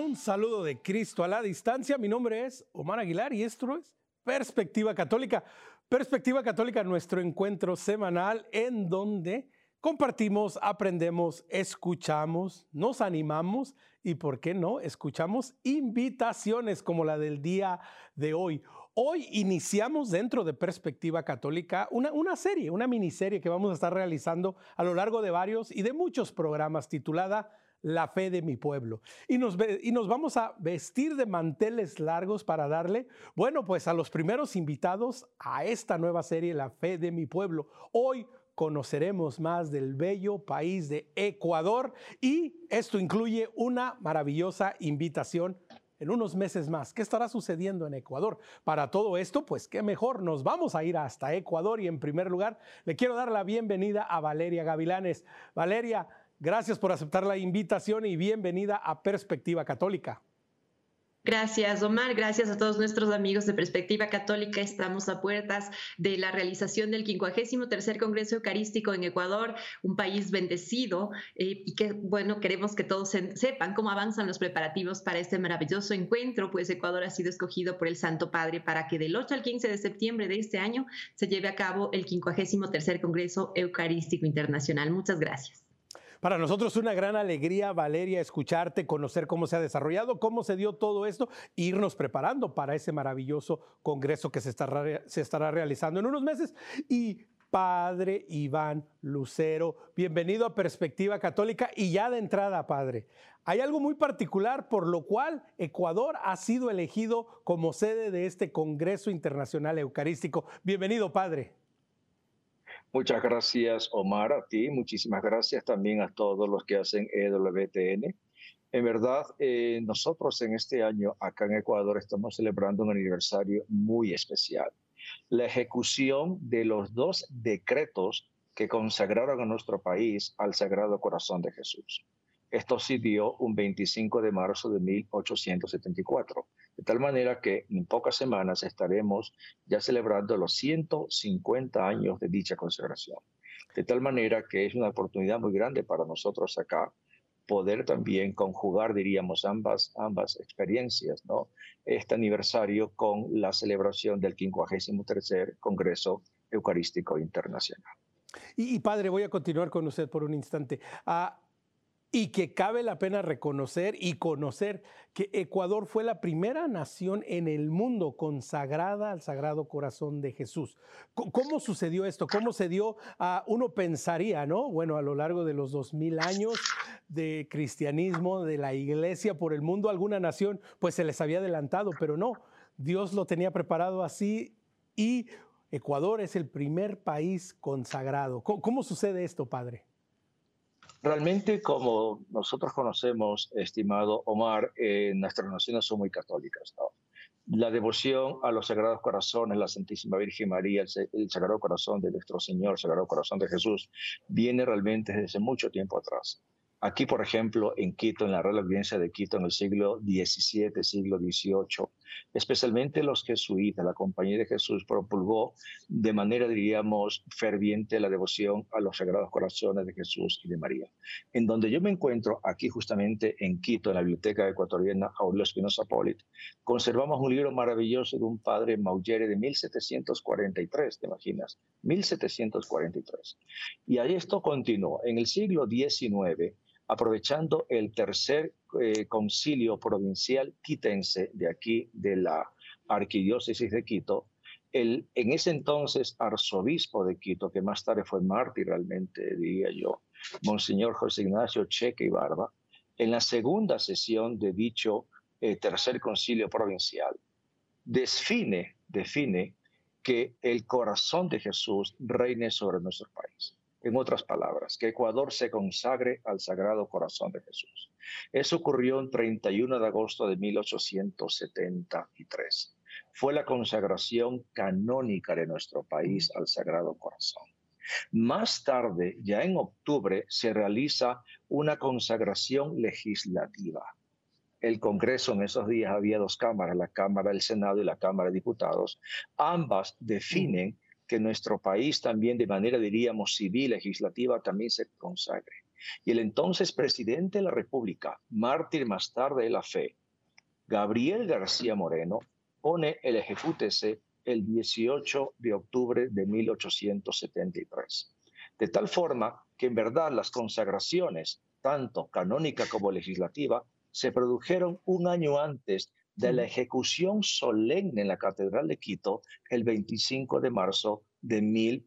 Un saludo de Cristo a la distancia. Mi nombre es Omar Aguilar y esto es Perspectiva Católica. Perspectiva Católica, nuestro encuentro semanal en donde compartimos, aprendemos, escuchamos, nos animamos y, ¿por qué no?, escuchamos invitaciones como la del día de hoy. Hoy iniciamos dentro de Perspectiva Católica una serie, una miniserie que vamos a estar realizando a lo largo de varios y de muchos programas titulada La fe de mi pueblo. Y nos vamos a vestir de manteles largos para darle, bueno, pues a los primeros invitados a esta nueva serie, La fe de mi pueblo. Hoy conoceremos más del bello país de Ecuador y esto incluye una maravillosa invitación en unos meses más. ¿Qué estará sucediendo en Ecuador? Para todo esto, pues qué mejor, nos vamos a ir hasta Ecuador y en primer lugar le quiero dar la bienvenida a Valeria Gavilanes. Valeria, gracias por aceptar la invitación y bienvenida a Perspectiva Católica. Gracias, Omar. Gracias a todos nuestros amigos de Perspectiva Católica. Estamos a puertas de la realización del 53º Congreso Eucarístico en Ecuador, un país bendecido y que, bueno, queremos que todos sepan cómo avanzan los preparativos para este maravilloso encuentro, pues Ecuador ha sido escogido por el Santo Padre para que del 8 al 15 de septiembre de este año se lleve a cabo el 53º Congreso Eucarístico Internacional. Muchas gracias. Para nosotros una gran alegría, Valeria, escucharte, conocer cómo se ha desarrollado, cómo se dio todo esto, e irnos preparando para ese maravilloso congreso que se estará realizando en unos meses. Y Padre Iván Lucero, bienvenido a Perspectiva Católica. Y ya de entrada, Padre, hay algo muy particular por lo cual Ecuador ha sido elegido como sede de este Congreso Internacional Eucarístico. Bienvenido, Padre. Muchas gracias, Omar, a ti. Muchísimas gracias también a todos los que hacen EWTN. En verdad, nosotros en este año, acá en Ecuador, estamos celebrando un aniversario muy especial. La ejecución de los 2 decretos que consagraron a nuestro país al Sagrado Corazón de Jesús. Esto se dio un 25 de marzo de 1874. De tal manera que en pocas semanas estaremos ya celebrando los 150 años de dicha consagración. De tal manera que es una oportunidad muy grande para nosotros acá poder también conjugar, diríamos, ambas experiencias, ¿no? Este aniversario con la celebración del 53º Congreso Eucarístico Internacional. Y Padre, voy a continuar con usted por un instante. Y que cabe la pena reconocer y conocer que Ecuador fue la primera nación en el mundo consagrada al Sagrado Corazón de Jesús. ¿Cómo sucedió esto? ¿Cómo se dio? Uno pensaría, ¿no? Bueno, a lo largo de los 2000 años de cristianismo, de la iglesia por el mundo, alguna nación pues se les había adelantado, pero no, Dios lo tenía preparado así y Ecuador es el primer país consagrado. ¿Cómo sucede esto, Padre? Realmente, como nosotros conocemos, estimado Omar, nuestras naciones son muy católicas, ¿no? La devoción a los Sagrados Corazones, la Santísima Virgen María, el Sagrado Corazón de nuestro Señor, el Sagrado Corazón de Jesús, viene realmente desde mucho tiempo atrás. Aquí, por ejemplo, en Quito, en la Real Audiencia de Quito, en el siglo XVII, siglo XVIII, especialmente los jesuitas, la Compañía de Jesús promulgó de manera, diríamos, ferviente la devoción a los Sagrados Corazones de Jesús y de María. En donde yo me encuentro, aquí justamente en Quito, en la Biblioteca Ecuatoriana Aurelio Espinosa Polit, conservamos un libro maravilloso de un padre Maugere de 1743, ¿te imaginas? 1743. Y ahí esto continuó. En el siglo XIX, aprovechando el tercer concilio provincial quitense de aquí, de la arquidiócesis de Quito, en ese entonces arzobispo de Quito, que más tarde fue mártir realmente, diría yo, Monseñor José Ignacio Cheque y Barba, en la segunda sesión de dicho tercer concilio provincial, define que el corazón de Jesús reine sobre nuestro país. En otras palabras, que Ecuador se consagre al Sagrado Corazón de Jesús. Eso ocurrió el 31 de agosto de 1873. Fue la consagración canónica de nuestro país al Sagrado Corazón. Más tarde, ya en octubre, se realiza una consagración legislativa. El Congreso en esos días había 2 cámaras, la Cámara del Senado y la Cámara de Diputados. Ambas definen que nuestro país también de manera, diríamos, civil, legislativa, también se consagre. Y el entonces presidente de la República, mártir más tarde de la fe, Gabriel García Moreno pone el ejecútese el 18 de octubre de 1873. De tal forma que en verdad las consagraciones, tanto canónica como legislativa, se produjeron un año antes de la ejecución solemne en la Catedral de Quito el 25 de marzo de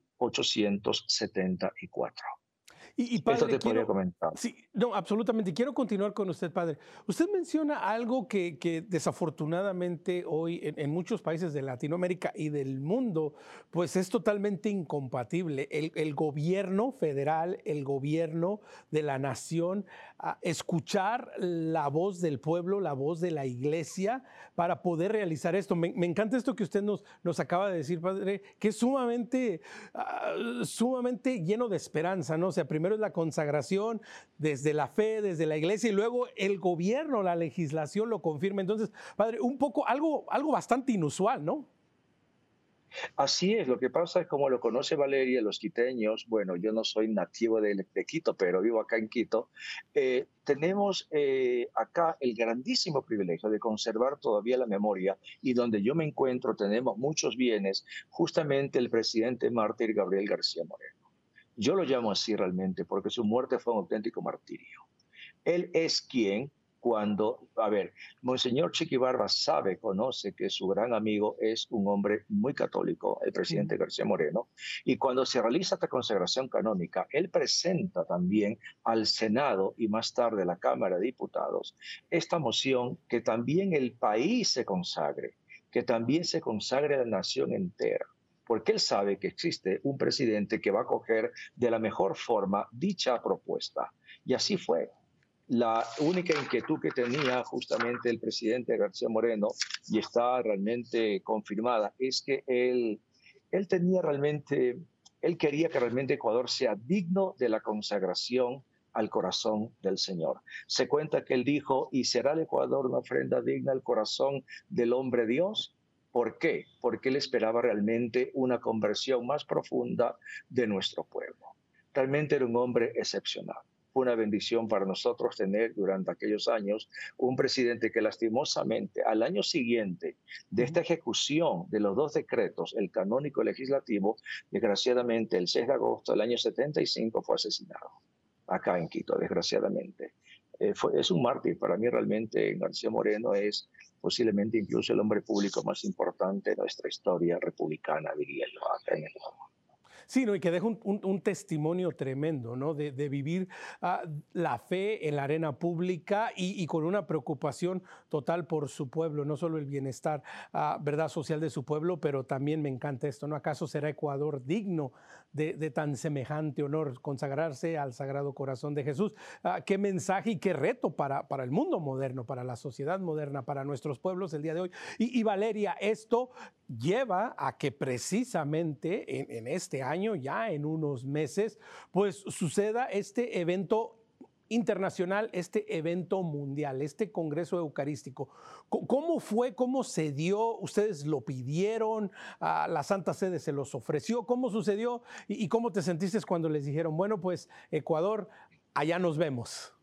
1874. Y Esto padre, te podría comentar. sí, no, absolutamente. Quiero continuar con usted, padre. Usted menciona algo que desafortunadamente hoy en muchos países de Latinoamérica y del mundo, pues es totalmente incompatible. El gobierno federal, el gobierno de la nación, escuchar la voz del pueblo, la voz de la iglesia para poder realizar esto. Me encanta esto que usted nos acaba de decir, padre, que es sumamente lleno de esperanza, ¿no? O sea, primero es la consagración desde la fe, desde la iglesia, y luego el gobierno, la legislación lo confirma. Entonces, padre, un poco algo bastante inusual, ¿no? Así es, lo que pasa es como lo conoce Valeria, los quiteños, bueno, yo no soy nativo de Quito, pero vivo acá en Quito, tenemos acá el grandísimo privilegio de conservar todavía la memoria y donde yo me encuentro tenemos muchos bienes, justamente el presidente mártir Gabriel García Moreno. Yo lo llamo así realmente porque su muerte fue un auténtico martirio. Él es quien, Monseñor Chiqui Barba conoce que su gran amigo es un hombre muy católico, el presidente García Moreno, y cuando se realiza esta consagración canónica, él presenta también al Senado y más tarde a la Cámara de Diputados esta moción que también el país se consagre, que también se consagre la nación entera, porque él sabe que existe un presidente que va a acoger de la mejor forma dicha propuesta. Y así fue. La única inquietud que tenía justamente el presidente García Moreno, y está realmente confirmada, es que él quería que realmente Ecuador sea digno de la consagración al corazón del Señor. Se cuenta que él dijo, ¿y será el Ecuador una ofrenda digna al corazón del hombre Dios? ¿Por qué? Porque él esperaba realmente una conversión más profunda de nuestro pueblo. Realmente era un hombre excepcional. Fue una bendición para nosotros tener durante aquellos años un presidente que lastimosamente al año siguiente de esta ejecución de los dos decretos, el canónico y el legislativo, desgraciadamente el 6 de agosto del año 75 fue asesinado acá en Quito, desgraciadamente. Es un mártir. Para mí realmente García Moreno es posiblemente incluso el hombre público más importante de nuestra historia republicana, diría yo, acá en Ecuador. Sí, ¿no? Y que deja un testimonio tremendo, ¿no? De vivir la fe en la arena pública y con una preocupación total por su pueblo, no solo el bienestar, ¿verdad?, social de su pueblo, pero también me encanta esto, ¿no? ¿Acaso será Ecuador digno de tan semejante honor, consagrarse al Sagrado Corazón de Jesús? Qué mensaje y qué reto para el mundo moderno, para la sociedad moderna, para nuestros pueblos el día de hoy. Y Valeria, esto lleva a que precisamente en este año, ya en unos meses, pues suceda este evento internacional, este evento mundial, este Congreso Eucarístico. ¿Cómo fue? ¿Cómo se dio? ¿Ustedes lo pidieron? ¿La Santa Sede se los ofreció? ¿Cómo sucedió? ¿Y cómo te sentiste cuando les dijeron, bueno, pues Ecuador, allá nos vemos?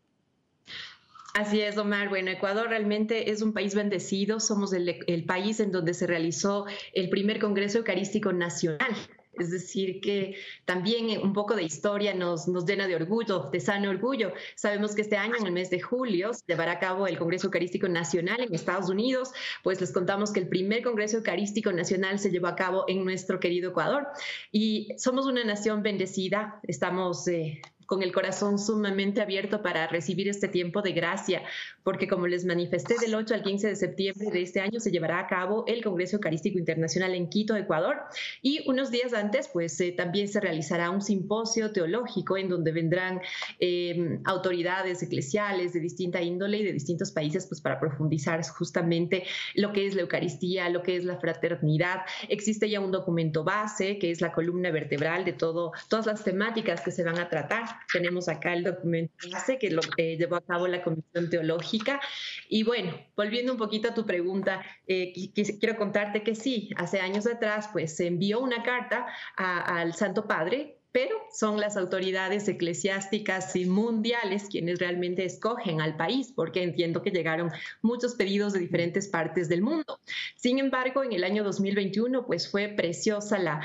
Así es, Omar. Bueno, Ecuador realmente es un país bendecido. Somos el país en donde se realizó el primer Congreso Eucarístico Nacional. Es decir, que también un poco de historia nos llena de orgullo, de sano orgullo. Sabemos que este año, en el mes de julio, se llevará a cabo el Congreso Eucarístico Nacional en Estados Unidos. Pues les contamos que el primer Congreso Eucarístico Nacional se llevó a cabo en nuestro querido Ecuador. Y somos una nación bendecida. Estamos con el corazón sumamente abierto para recibir este tiempo de gracia, porque como les manifesté, del 8 al 15 de septiembre de este año se llevará a cabo el Congreso Eucarístico Internacional en Quito, Ecuador, y unos días antes pues también se realizará un simposio teológico en donde vendrán autoridades eclesiales de distinta índole y de distintos países pues para profundizar justamente lo que es la Eucaristía, lo que es la fraternidad. Existe ya un documento base que es la columna vertebral de todas las temáticas que se van a tratar. Tenemos acá el documento base que lo llevó a cabo la Comisión Teológica. Y bueno, volviendo un poquito a tu pregunta, quiero contarte que sí, hace años atrás pues se envió una carta al Santo Padre pero son las autoridades eclesiásticas y mundiales quienes realmente escogen al país, porque entiendo que llegaron muchos pedidos de diferentes partes del mundo. Sin embargo, en el año 2021, pues fue preciosa la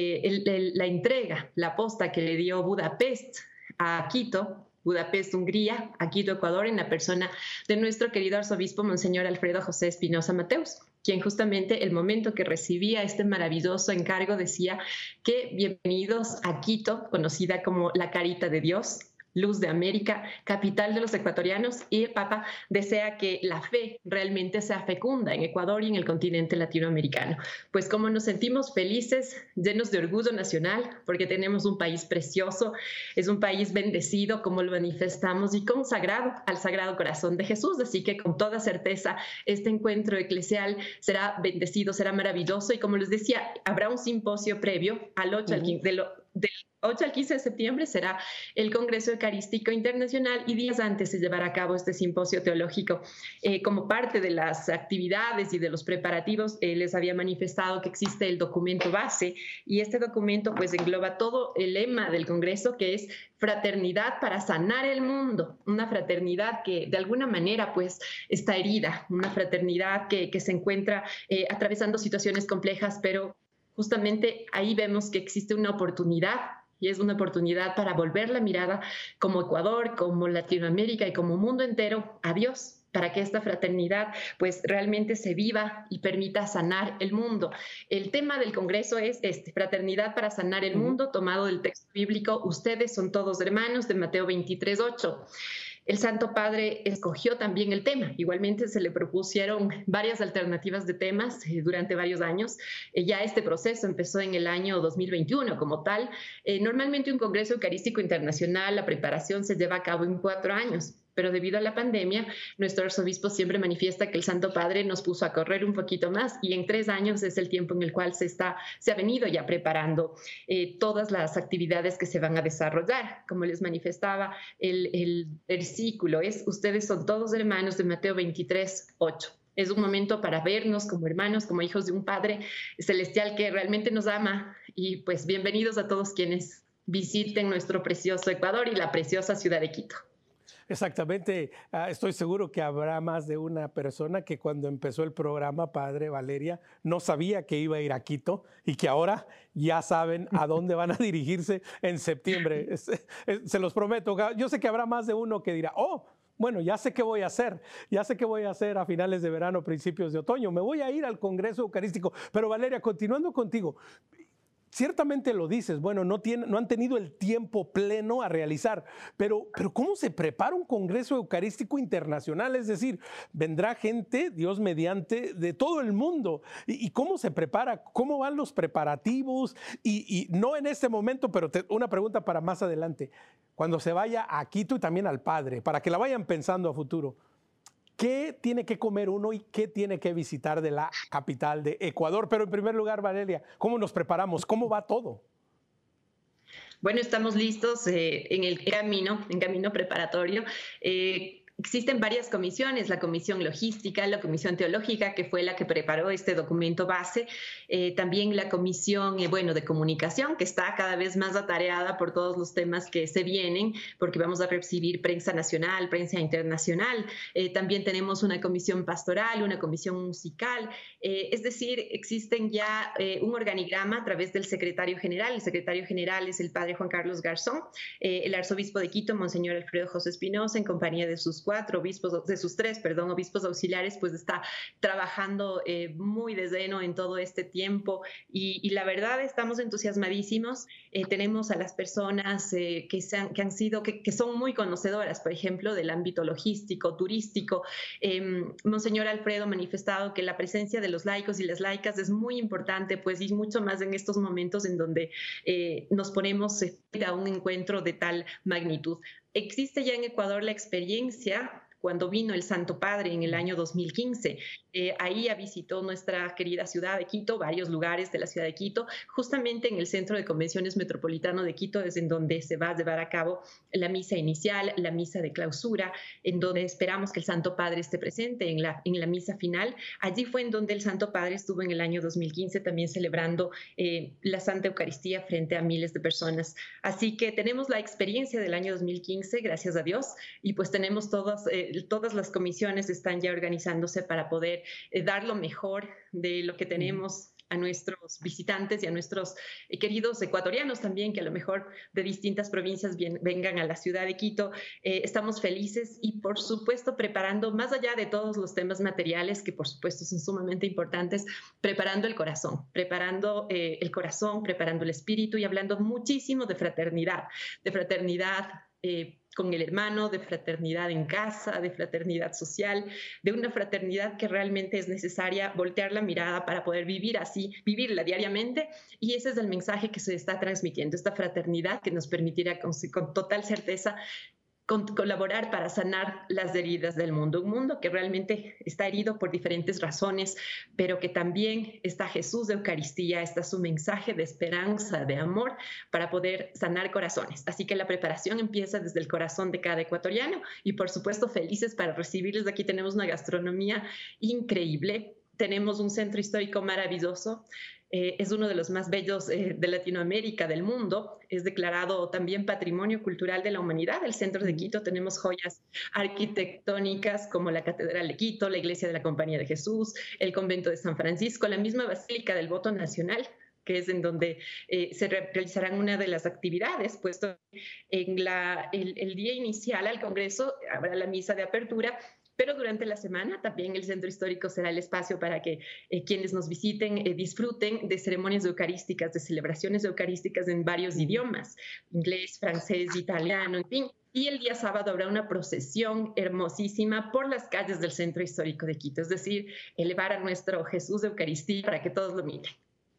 entrega, la posta que le dio Budapest a Quito, Budapest, Hungría, a Quito, Ecuador, en la persona de nuestro querido arzobispo Monseñor Alfredo José Espinosa Mateus, quien justamente el momento que recibía este maravilloso encargo decía que bienvenidos a Quito, conocida como la Carita de Dios, luz de América, capital de los ecuatorianos, y el Papa desea que la fe realmente sea fecunda en Ecuador y en el continente latinoamericano. Pues como nos sentimos felices, llenos de orgullo nacional, porque tenemos un país precioso, es un país bendecido, como lo manifestamos, y consagrado al Sagrado Corazón de Jesús, así que con toda certeza este encuentro eclesial será bendecido, será maravilloso, y como les decía, habrá un simposio previo al 8 al 15 del 8 al 15 de septiembre será el Congreso Eucarístico Internacional y días antes se llevará a cabo este simposio teológico. Como parte de las actividades y de los preparativos, les había manifestado que existe el documento base y este documento pues engloba todo el lema del Congreso, que es fraternidad para sanar el mundo, una fraternidad que de alguna manera pues está herida, una fraternidad que se encuentra atravesando situaciones complejas, pero justamente ahí vemos que existe una oportunidad y es una oportunidad para volver la mirada como Ecuador, como Latinoamérica y como mundo entero a Dios, para que esta fraternidad pues realmente se viva y permita sanar el mundo. El tema del Congreso es fraternidad para sanar el mundo, tomado del texto bíblico, ustedes son todos hermanos, de Mateo 23:8. El Santo Padre escogió también el tema. Igualmente se le propusieron varias alternativas de temas durante varios años. Ya este proceso empezó en el año 2021 como tal. Normalmente un Congreso Eucarístico Internacional, la preparación se lleva a cabo en 4 años. Pero debido a la pandemia, nuestro arzobispo siempre manifiesta que el Santo Padre nos puso a correr un poquito más y en 3 años es el tiempo en el cual se ha venido ya preparando todas las actividades que se van a desarrollar. Como les manifestaba, el versículo es: ustedes son todos hermanos, de Mateo 23:8. Es un momento para vernos como hermanos, como hijos de un Padre celestial que realmente nos ama. Y pues bienvenidos a todos quienes visiten nuestro precioso Ecuador y la preciosa ciudad de Quito. Exactamente. Estoy seguro que habrá más de una persona que cuando empezó el programa, Padre Valeria, no sabía que iba a ir a Quito y que ahora ya saben a dónde van a dirigirse en septiembre. Se los prometo. Yo sé que habrá más de uno que dirá, oh, bueno, ya sé qué voy a hacer. Ya sé qué voy a hacer a finales de verano, principios de otoño. Me voy a ir al Congreso Eucarístico. Pero Valeria, continuando contigo, ciertamente lo dices, bueno, no han tenido el tiempo pleno a realizar, pero ¿cómo se prepara un Congreso Eucarístico Internacional? Es decir, vendrá gente, Dios mediante, de todo el mundo. ¿Y cómo se prepara? ¿Cómo van los preparativos? Y no en este momento, pero una pregunta para más adelante. Cuando se vaya a Quito y también al Padre, para que la vayan pensando a futuro, ¿qué tiene que comer uno y qué tiene que visitar de la capital de Ecuador? Pero en primer lugar, Valeria, ¿cómo nos preparamos? ¿Cómo va todo? Bueno, estamos listos en camino preparatorio. Existen varias comisiones, la comisión logística, la comisión teológica, que fue la que preparó este documento base, también la comisión de comunicación, que está cada vez más atareada por todos los temas que se vienen, porque vamos a recibir prensa nacional, prensa internacional, también tenemos una comisión pastoral, una comisión musical, es decir, existen ya un organigrama a través del secretario general. El secretario general es el padre Juan Carlos Garzón, el arzobispo de Quito, Monseñor Alfredo José Espinosa, en compañía de sus tres obispos auxiliares, pues está trabajando muy de lleno en todo este tiempo y la verdad estamos entusiasmadísimos. Tenemos a las personas que son muy conocedoras, por ejemplo, del ámbito logístico, turístico. Monseñor Alfredo ha manifestado que la presencia de los laicos y las laicas es muy importante, pues, y mucho más en estos momentos en donde nos ponemos a un encuentro de tal magnitud. Existe ya en Ecuador la experiencia cuando vino el Santo Padre en el año 2015. Ahí visitó nuestra querida ciudad de Quito, varios lugares de la ciudad de Quito, justamente en el Centro de Convenciones Metropolitano de Quito, es en donde se va a llevar a cabo la misa inicial, la misa de clausura, en donde esperamos que el Santo Padre esté presente en la misa final. Allí fue en donde el Santo Padre estuvo en el año 2015 también celebrando la Santa Eucaristía frente a miles de personas. Así que tenemos la experiencia del año 2015, gracias a Dios, y pues tenemos todas las comisiones están ya organizándose para poder dar lo mejor de lo que tenemos a nuestros visitantes y a nuestros queridos ecuatorianos también, que a lo mejor de distintas provincias vengan a la ciudad de Quito. Estamos felices y, por supuesto, preparando, más allá de todos los temas materiales, que por supuesto son sumamente importantes, preparando el corazón, preparando el espíritu y hablando muchísimo de fraternidad con el hermano, de fraternidad en casa, de fraternidad social, de una fraternidad que realmente es necesaria voltear la mirada para poder vivir así, vivirla diariamente, y ese es el mensaje que se está transmitiendo, esta fraternidad que nos permitirá con total certeza colaborar para sanar las heridas del mundo, un mundo que realmente está herido por diferentes razones, pero que también está Jesús de Eucaristía, está su mensaje de esperanza, de amor, para poder sanar corazones. Así que la preparación empieza desde el corazón de cada ecuatoriano y, por supuesto, felices para recibirles. Aquí tenemos una gastronomía increíble, tenemos un centro histórico maravilloso. Es uno de los más bellos de Latinoamérica, del mundo. Es declarado también Patrimonio Cultural de la Humanidad. El centro de Quito tenemos joyas arquitectónicas como la Catedral de Quito, la Iglesia de la Compañía de Jesús, el Convento de San Francisco, la misma Basílica del Voto Nacional, que es en donde se realizarán una de las actividades, puesto en el día inicial al Congreso habrá la misa de apertura, pero durante la semana también el centro histórico será el espacio para que quienes nos visiten disfruten de ceremonias eucarísticas, de celebraciones eucarísticas en varios idiomas, inglés, francés, italiano, en fin. Y el día sábado habrá una procesión hermosísima por las calles del centro histórico de Quito, es decir, elevar a nuestro Jesús de Eucaristía para que todos lo miren.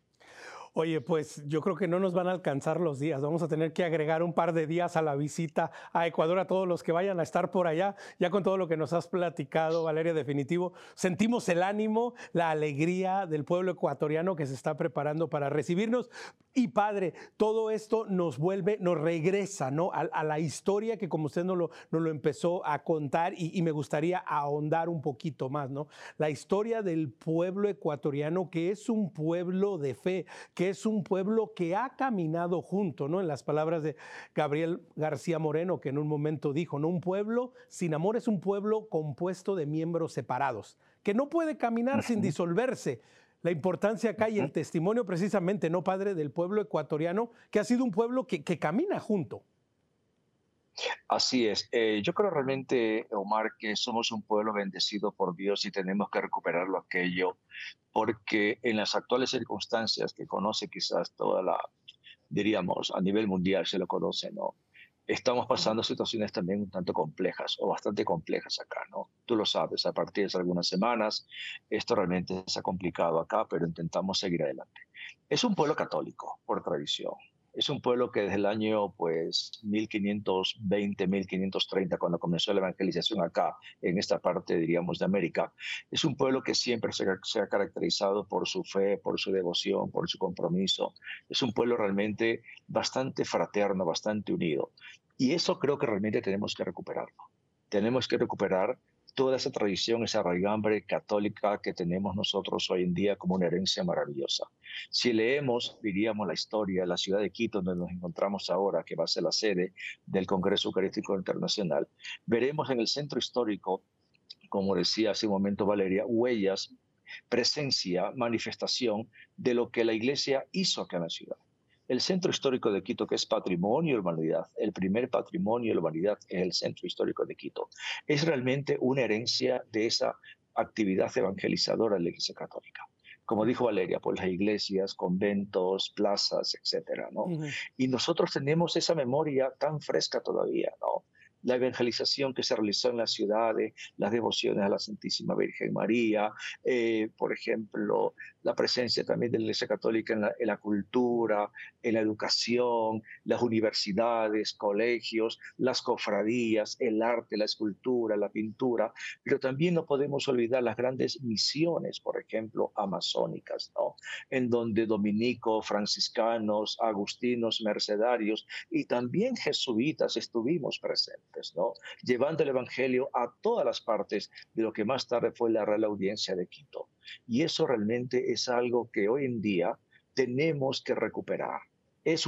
Oye, pues yo creo que no nos van a alcanzar los días. Vamos a tener que agregar un par de días a la visita a Ecuador, a todos los que vayan a estar por allá. Ya con todo lo que nos has platicado, Valeria, definitivo, sentimos el ánimo, la alegría del pueblo ecuatoriano que se está preparando para recibirnos. Y Padre, todo esto nos regresa, ¿no? A la historia que, como usted nos lo empezó a contar, y me gustaría ahondar un poquito más, ¿no? La historia del pueblo ecuatoriano, que es un pueblo de fe, que es un pueblo que ha caminado junto, ¿no? En las palabras de Gabriel García Moreno, que en un momento dijo, ¿no? Un pueblo sin amor es un pueblo compuesto de miembros separados, que no puede caminar sin disolverse. La importancia acá y el testimonio precisamente, ¿no, Padre?, del pueblo ecuatoriano, que ha sido un pueblo que camina junto. Así es. Yo creo realmente, Omar, que somos un pueblo bendecido por Dios y tenemos que recuperarlo aquello, porque en las actuales circunstancias que conoce quizás diríamos, a nivel mundial se lo conoce, ¿no? Estamos pasando situaciones también un tanto complejas o bastante complejas acá, ¿no? Tú lo sabes, a partir de algunas semanas esto realmente se ha complicado acá, pero intentamos seguir adelante. Es un pueblo católico por tradición. Es un pueblo que desde el año 1520, 1530, cuando comenzó la evangelización acá, en esta parte, diríamos, de América, es un pueblo que siempre se ha caracterizado por su fe, por su devoción, por su compromiso. Es un pueblo realmente bastante fraterno, bastante unido. Y eso creo que realmente tenemos que recuperarlo. Tenemos que recuperar toda esa tradición, esa raigambre católica que tenemos nosotros hoy en día como una herencia maravillosa. Si leemos, diríamos, la historia de la ciudad de Quito, donde nos encontramos ahora, que va a ser la sede del Congreso Eucarístico Internacional, veremos en el centro histórico, como decía hace un momento Valeria, huellas, presencia, manifestación de lo que la Iglesia hizo acá en la ciudad. El centro histórico de Quito, que es patrimonio de la humanidad, el primer patrimonio de la humanidad es el centro histórico de Quito, es realmente una herencia de esa actividad evangelizadora de la Iglesia Católica. Como dijo Valeria, pues las iglesias, conventos, plazas, etcétera, ¿no? Y nosotros tenemos esa memoria tan fresca todavía, ¿no? la evangelización que se realizó en las ciudades, las devociones a la Santísima Virgen María, por ejemplo, la presencia también de la Iglesia Católica en la cultura, en la educación, las universidades, colegios, las cofradías, el arte, la escultura, la pintura, pero también no podemos olvidar las grandes misiones, por ejemplo, amazónicas, ¿no? En donde dominicos, franciscanos, agustinos, mercedarios y también jesuitas estuvimos presentes, ¿no? Llevando el Evangelio a todas las partes de lo que más tarde fue la Real Audiencia de Quito. Y eso realmente es algo que hoy en día tenemos que recuperar. Es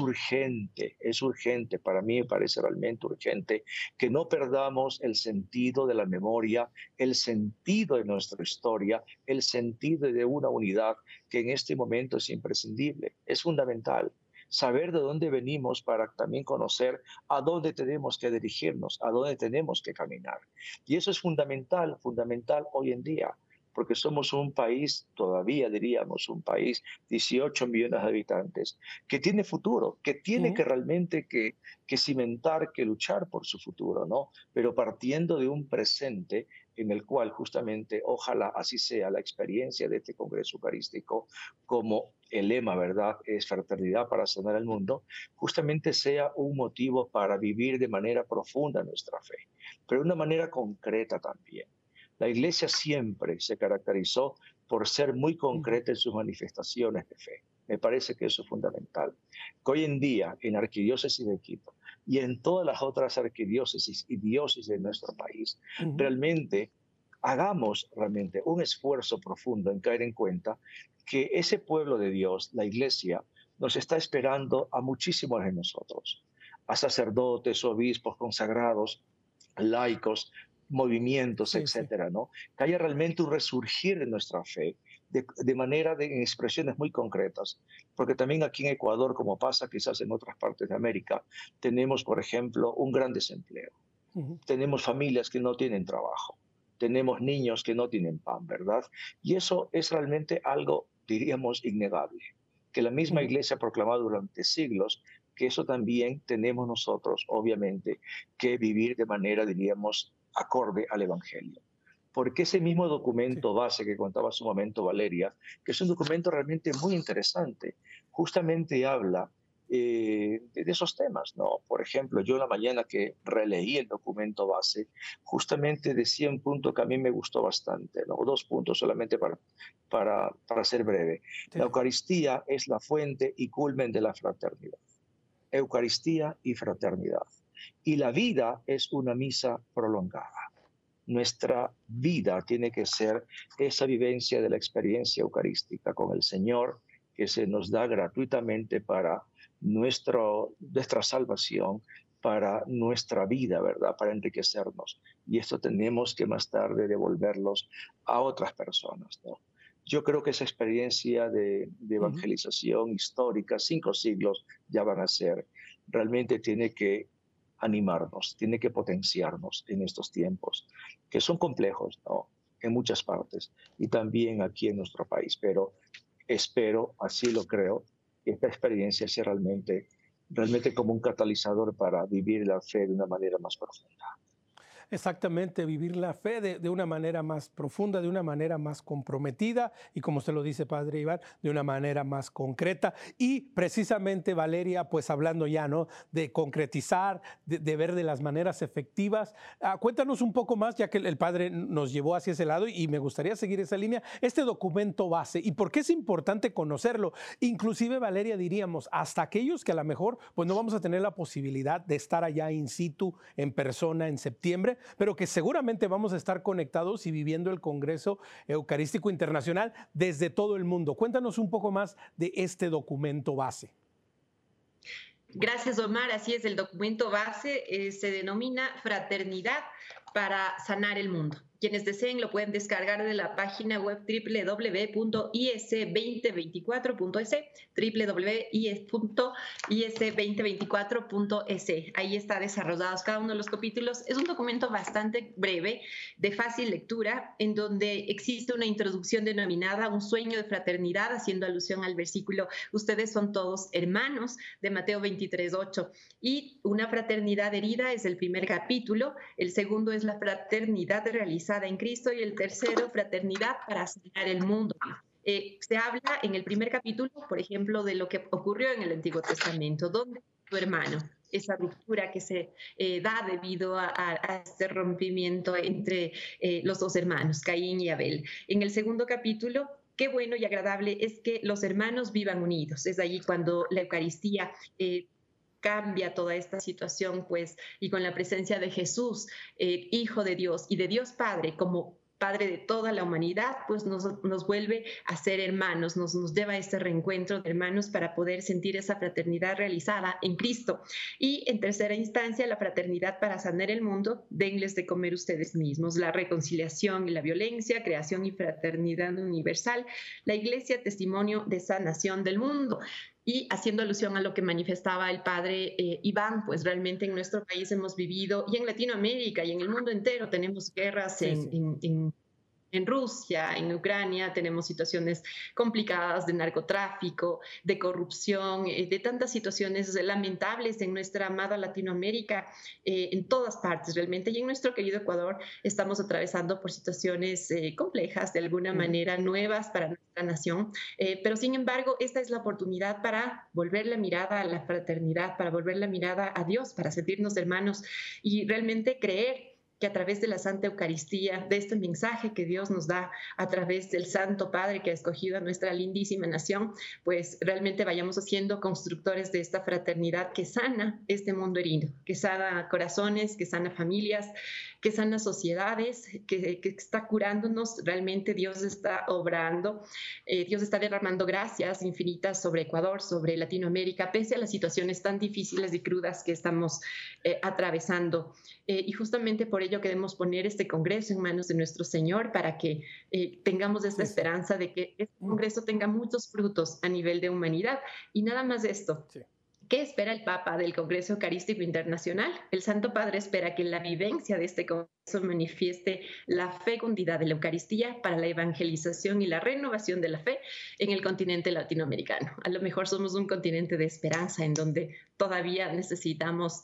urgente, para mí me parece realmente urgente que no perdamos el sentido de la memoria, el sentido de nuestra historia, el sentido de una unidad que en este momento es imprescindible, es fundamental. Saber de dónde venimos para también conocer a dónde tenemos que dirigirnos, a dónde tenemos que caminar. Y eso es fundamental hoy en día, porque somos un país, todavía diríamos, un país, 18 millones de habitantes, que tiene futuro, que tiene que realmente que cimentar, que luchar por su futuro, ¿no? Pero partiendo de un presente en el cual justamente, ojalá así sea, la experiencia de este Congreso Eucarístico, como el lema, ¿verdad?, es fraternidad para sanar el mundo, justamente sea un motivo para vivir de manera profunda nuestra fe, pero de una manera concreta también. La Iglesia siempre se caracterizó por ser muy concreta en sus manifestaciones de fe. Me parece que eso es fundamental. Que hoy en día, en la Arquidiócesis de Quito y en todas las otras arquidiócesis y diócesis de nuestro país, realmente hagamos realmente un esfuerzo profundo en caer en cuenta que ese pueblo de Dios, la Iglesia, nos está esperando a muchísimos de nosotros, a sacerdotes, obispos, consagrados, laicos, movimientos, etcétera, ¿no? Que haya realmente un resurgir de nuestra fe de manera en expresiones muy concretas, porque también aquí en Ecuador, como pasa quizás en otras partes de América, tenemos, por ejemplo, un gran desempleo. Tenemos familias que no tienen trabajo, tenemos niños que no tienen pan, ¿verdad? Y eso es realmente algo, diríamos, innegable, que la misma Iglesia ha proclamado durante siglos, que eso también tenemos nosotros, obviamente, que vivir de manera, diríamos, acorde al Evangelio. Porque ese mismo documento base que contaba hace un momento Valeria, que es un documento realmente muy interesante, justamente habla de esos temas, ¿no? Por ejemplo, yo la mañana que releí el documento base, justamente decía un punto que a mí me gustó bastante, ¿no? Dos puntos solamente para ser breve. La Eucaristía es la fuente y culmen de la fraternidad. Eucaristía y fraternidad. Y la vida es una misa prolongada. Nuestra vida tiene que ser esa vivencia de la experiencia eucarística con el Señor que se nos da gratuitamente para nuestra salvación, para nuestra vida, ¿verdad? Para enriquecernos. Y esto tenemos que más tarde devolverlos a otras personas, ¿no? Yo creo que esa experiencia de evangelización histórica, 5 siglos ya van a ser, realmente tiene que animarnos, tiene que potenciarnos en estos tiempos, que son complejos, ¿no? En muchas partes, y también aquí en nuestro país, pero espero, así lo creo, que esta experiencia sea realmente como un catalizador para vivir la fe de una manera más profunda. Exactamente, vivir la fe de una manera más profunda, de una manera más comprometida y, como usted lo dice, Padre Iván, de una manera más concreta. Y precisamente, Valeria, pues hablando ya, ¿no?, de concretizar, de ver de las maneras efectivas. Cuéntanos un poco más, ya que el Padre nos llevó hacia ese lado y me gustaría seguir esa línea, este documento base y por qué es importante conocerlo. Inclusive, Valeria, diríamos, hasta aquellos que a lo mejor pues no vamos a tener la posibilidad de estar allá in situ, en persona, en septiembre, pero que seguramente vamos a estar conectados y viviendo el Congreso Eucarístico Internacional desde todo el mundo. Cuéntanos un poco más de este documento base. Gracias, Omar. Así es, el documento base se denomina Fraternidad para sanar el mundo. Quienes deseen lo pueden descargar de la página web www.is2024.es, www.is2024.es. Ahí está desarrollados cada uno de los capítulos. Es un documento bastante breve, de fácil lectura, en donde existe una introducción denominada Un sueño de fraternidad, haciendo alusión al versículo "Ustedes son todos hermanos" de Mateo 23:8. Y Una fraternidad herida es el primer capítulo, el segundo es La fraternidad realizada en Cristo y el tercero, Fraternidad para sanar el mundo. Se habla en el primer capítulo, por ejemplo, de lo que ocurrió en el Antiguo Testamento, donde tu hermano, esa ruptura que se da debido a este rompimiento entre los dos hermanos, Caín y Abel. En el segundo capítulo, qué bueno y agradable es que los hermanos vivan unidos. Es allí cuando la Eucaristía cambia toda esta situación, pues, y con la presencia de Jesús, Hijo de Dios y de Dios Padre, como Padre de toda la humanidad, pues nos vuelve a ser hermanos, nos lleva a este reencuentro de hermanos para poder sentir esa fraternidad realizada en Cristo. Y en tercera instancia, la fraternidad para sanar el mundo, denles de comer ustedes mismos, la reconciliación y la violencia, creación y fraternidad universal, la Iglesia, testimonio de sanación del mundo. Y haciendo alusión a lo que manifestaba el padre Iván, pues realmente en nuestro país hemos vivido, y en Latinoamérica y en el mundo entero tenemos guerras en Rusia, en Ucrania, tenemos situaciones complicadas de narcotráfico, de corrupción, de tantas situaciones lamentables en nuestra amada Latinoamérica, en todas partes realmente. Y en nuestro querido Ecuador estamos atravesando por situaciones complejas, de alguna manera nuevas para nuestra nación. Pero sin embargo, esta es la oportunidad para volver la mirada a la fraternidad, para volver la mirada a Dios, para sentirnos hermanos y realmente creer que a través de la Santa Eucaristía, de este mensaje que Dios nos da a través del Santo Padre que ha escogido a nuestra lindísima nación, pues realmente vayamos siendo constructores de esta fraternidad que sana este mundo herido, que sana corazones, que sana familias, que sana sociedades, que está curándonos. Realmente Dios está obrando, Dios está derramando gracias infinitas sobre Ecuador, sobre Latinoamérica, pese a las situaciones tan difíciles y crudas que estamos atravesando. Y justamente por ello queremos poner este Congreso en manos de nuestro Señor para que tengamos esta esperanza de que este Congreso tenga muchos frutos a nivel de humanidad. Y nada más de esto. Sí. ¿Qué espera el Papa del Congreso Eucarístico Internacional? El Santo Padre espera que la vivencia de este Congreso manifieste la fecundidad de la Eucaristía para la evangelización y la renovación de la fe en el continente latinoamericano. A lo mejor somos un continente de esperanza en donde todavía necesitamos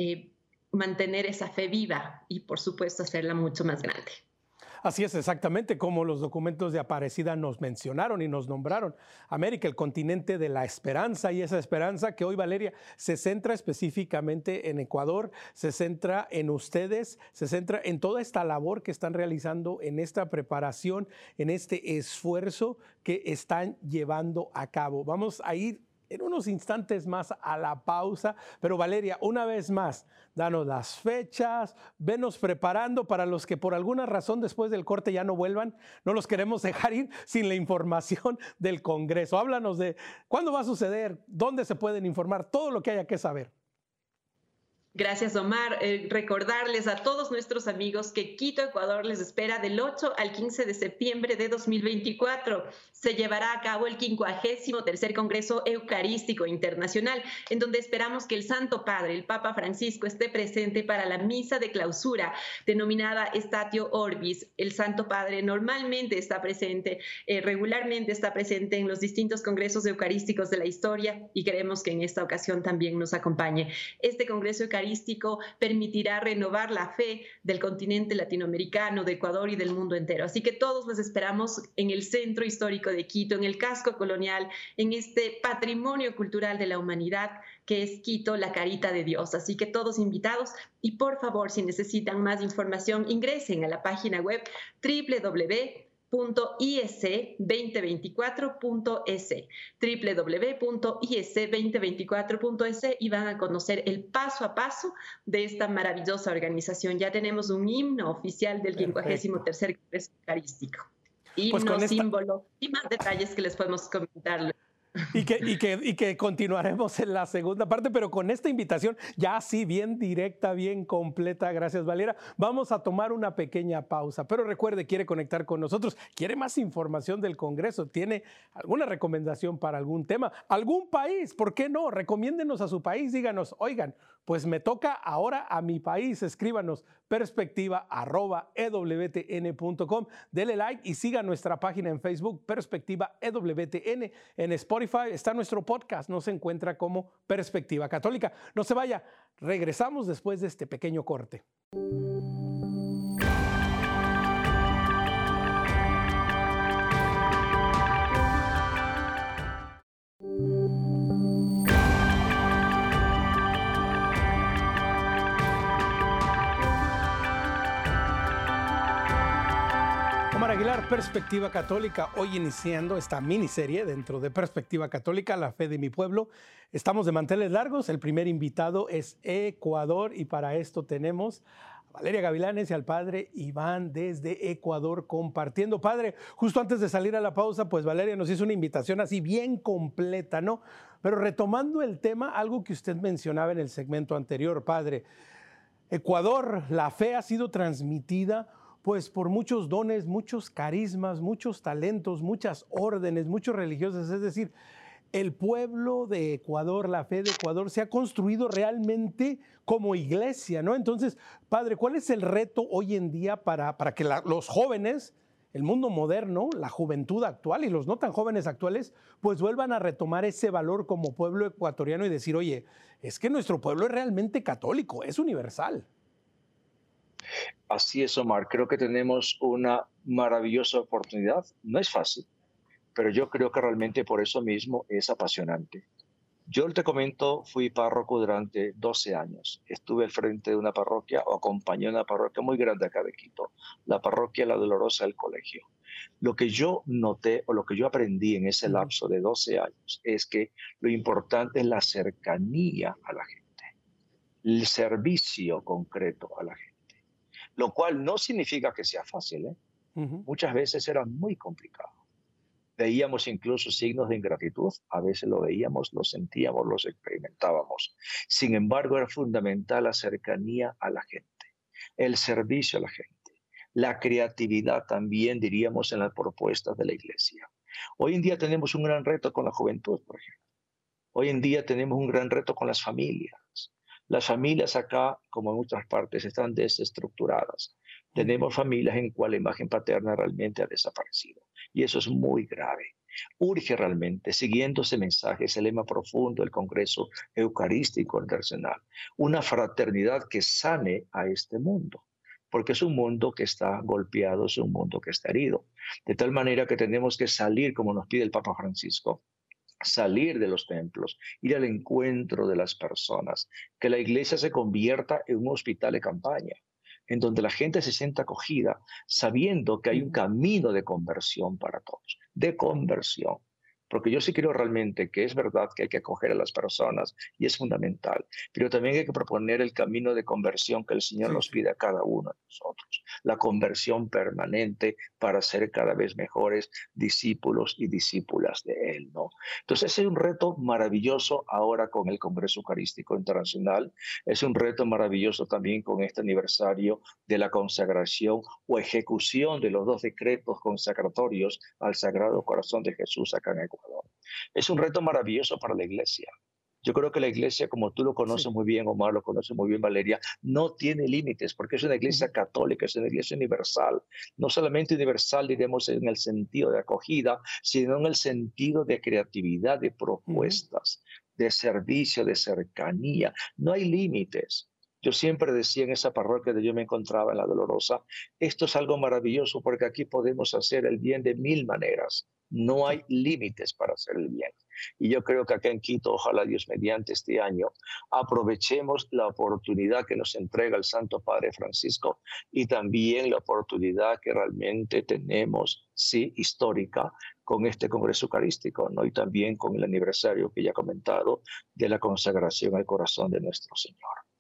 mantener esa fe viva y, por supuesto, hacerla mucho más grande. Así es, exactamente como los documentos de Aparecida nos mencionaron y nos nombraron. América, el continente de la esperanza, y esa esperanza que hoy, Valeria, se centra específicamente en Ecuador, se centra en ustedes, se centra en toda esta labor que están realizando, en esta preparación, en este esfuerzo que están llevando a cabo. Vamos a ir en unos instantes más a la pausa, pero Valeria, una vez más, danos las fechas, venos preparando para los que por alguna razón después del corte ya no vuelvan, no los queremos dejar ir sin la información del Congreso. Háblanos de cuándo va a suceder, dónde se pueden informar, todo lo que haya que saber. Gracias, Omar. Recordarles a todos nuestros amigos que Quito, Ecuador, les espera del 8 al 15 de septiembre de 2024. Se llevará a cabo el 53º Congreso Eucarístico Internacional, en donde esperamos que el Santo Padre, el Papa Francisco, esté presente para la misa de clausura, denominada Estatio Orbis. El Santo Padre normalmente está presente, regularmente está presente en los distintos congresos eucarísticos de la historia, y queremos que en esta ocasión también nos acompañe. Este Congreso Eucarístico permitirá renovar la fe del continente latinoamericano, de Ecuador y del mundo entero. Así que todos los esperamos en el centro histórico de Quito, en el casco colonial, en este patrimonio cultural de la humanidad que es Quito, la carita de Dios. Así que todos invitados, y por favor, si necesitan más información, ingresen a la página web www.is2024.es, www.is2024.es, y van a conocer el paso a paso de esta maravillosa organización. Ya tenemos un himno oficial del 53º Congreso Eucarístico. Himno, símbolo y más detalles que les podemos comentar. Y que continuaremos en la segunda parte, pero con esta invitación ya así bien directa, bien completa. Gracias, Valera. Vamos a tomar una pequeña pausa, pero recuerde, quiere conectar con nosotros, quiere más información del Congreso, tiene alguna recomendación para algún tema, algún país, ¿por qué no? Recomiéndenos a su país, díganos, oigan, pues me toca ahora a mi país. Escríbanos perspectiva@ewtn.com. Dele like y siga nuestra página en Facebook, Perspectiva EWTN. En Spotify está nuestro podcast, nos encuentra como Perspectiva Católica. No se vaya, regresamos después de este pequeño corte. Omar Aguilar, Perspectiva Católica, hoy iniciando esta miniserie dentro de Perspectiva Católica, la fe de mi pueblo. Estamos de manteles largos, el primer invitado es Ecuador y para esto tenemos a Valeria Gavilanes y al padre Iván desde Ecuador compartiendo. Padre, justo antes de salir a la pausa, pues Valeria nos hizo una invitación así bien completa, ¿no? Pero retomando el tema, algo que usted mencionaba en el segmento anterior, padre, Ecuador, la fe ha sido transmitida pues por muchos dones, muchos carismas, muchos talentos, muchas órdenes, muchos religiosos. Es decir, el pueblo de Ecuador, la fe de Ecuador se ha construido realmente como iglesia, ¿no? Entonces, padre, ¿cuál es el reto hoy en día para que los jóvenes, el mundo moderno, la juventud actual y los no tan jóvenes actuales, pues vuelvan a retomar ese valor como pueblo ecuatoriano y decir, oye, es que nuestro pueblo es realmente católico, es universal? Así es, Omar. Creo que tenemos una maravillosa oportunidad. No es fácil, pero yo creo que realmente por eso mismo es apasionante. Yo te comento, fui párroco durante 12 años. Estuve al frente de una parroquia o acompañé una parroquia muy grande acá de Quito, la parroquia La Dolorosa del Colegio. Lo que yo noté o lo que yo aprendí en ese lapso de 12 años es que lo importante es la cercanía a la gente, el servicio concreto a la gente. Lo cual no significa que sea fácil, ¿eh? Muchas veces era muy complicado. Veíamos incluso signos de ingratitud, a veces lo veíamos, lo sentíamos, los experimentábamos. Sin embargo, era fundamental la cercanía a la gente, el servicio a la gente, la creatividad también, diríamos, en las propuestas de la iglesia. Hoy en día tenemos un gran reto con la juventud, por ejemplo. Hoy en día tenemos un gran reto con las familias. Las familias acá, como en otras partes, están desestructuradas. Tenemos familias en cuales la imagen paterna realmente ha desaparecido. Y eso es muy grave. Urge realmente, siguiendo ese mensaje, ese lema profundo del Congreso Eucarístico Internacional, una fraternidad que sane a este mundo. Porque es un mundo que está golpeado, es un mundo que está herido. De tal manera que tenemos que salir, como nos pide el Papa Francisco, salir de los templos, ir al encuentro de las personas, que la iglesia se convierta en un hospital de campaña, en donde la gente se sienta acogida, sabiendo que hay un camino de conversión para todos, de conversión. Porque yo sí creo realmente que es verdad que hay que acoger a las personas y es fundamental, pero también hay que proponer el camino de conversión que el Señor nos pide a cada uno de nosotros, la conversión permanente para ser cada vez mejores discípulos y discípulas de Él, ¿no? Entonces es un reto maravilloso ahora con el Congreso Eucarístico Internacional, es un reto maravilloso también con este aniversario de la consagración o ejecución de los 2 decretos consagratorios al Sagrado Corazón de Jesús acá en Ecuador. Es un reto maravilloso para la iglesia. Yo creo que la iglesia, como tú lo conoces muy bien, Omar, lo conoce muy bien, Valeria, no tiene límites, porque es una iglesia católica, es una iglesia universal. No solamente universal, diremos, en el sentido de acogida, sino en el sentido de creatividad, de propuestas, de servicio, de cercanía. No hay límites. Yo siempre decía en esa parroquia donde yo me encontraba, en La Dolorosa, esto es algo maravilloso porque aquí podemos hacer el bien de 1000 maneras. No hay límites para hacer el bien. Y yo creo que acá en Quito, ojalá Dios mediante este año, aprovechemos la oportunidad que nos entrega el Santo Padre Francisco y también la oportunidad que realmente tenemos, sí, histórica, con este Congreso Eucarístico, ¿no? Y también con el aniversario que ya he comentado de la consagración al corazón de nuestro Señor.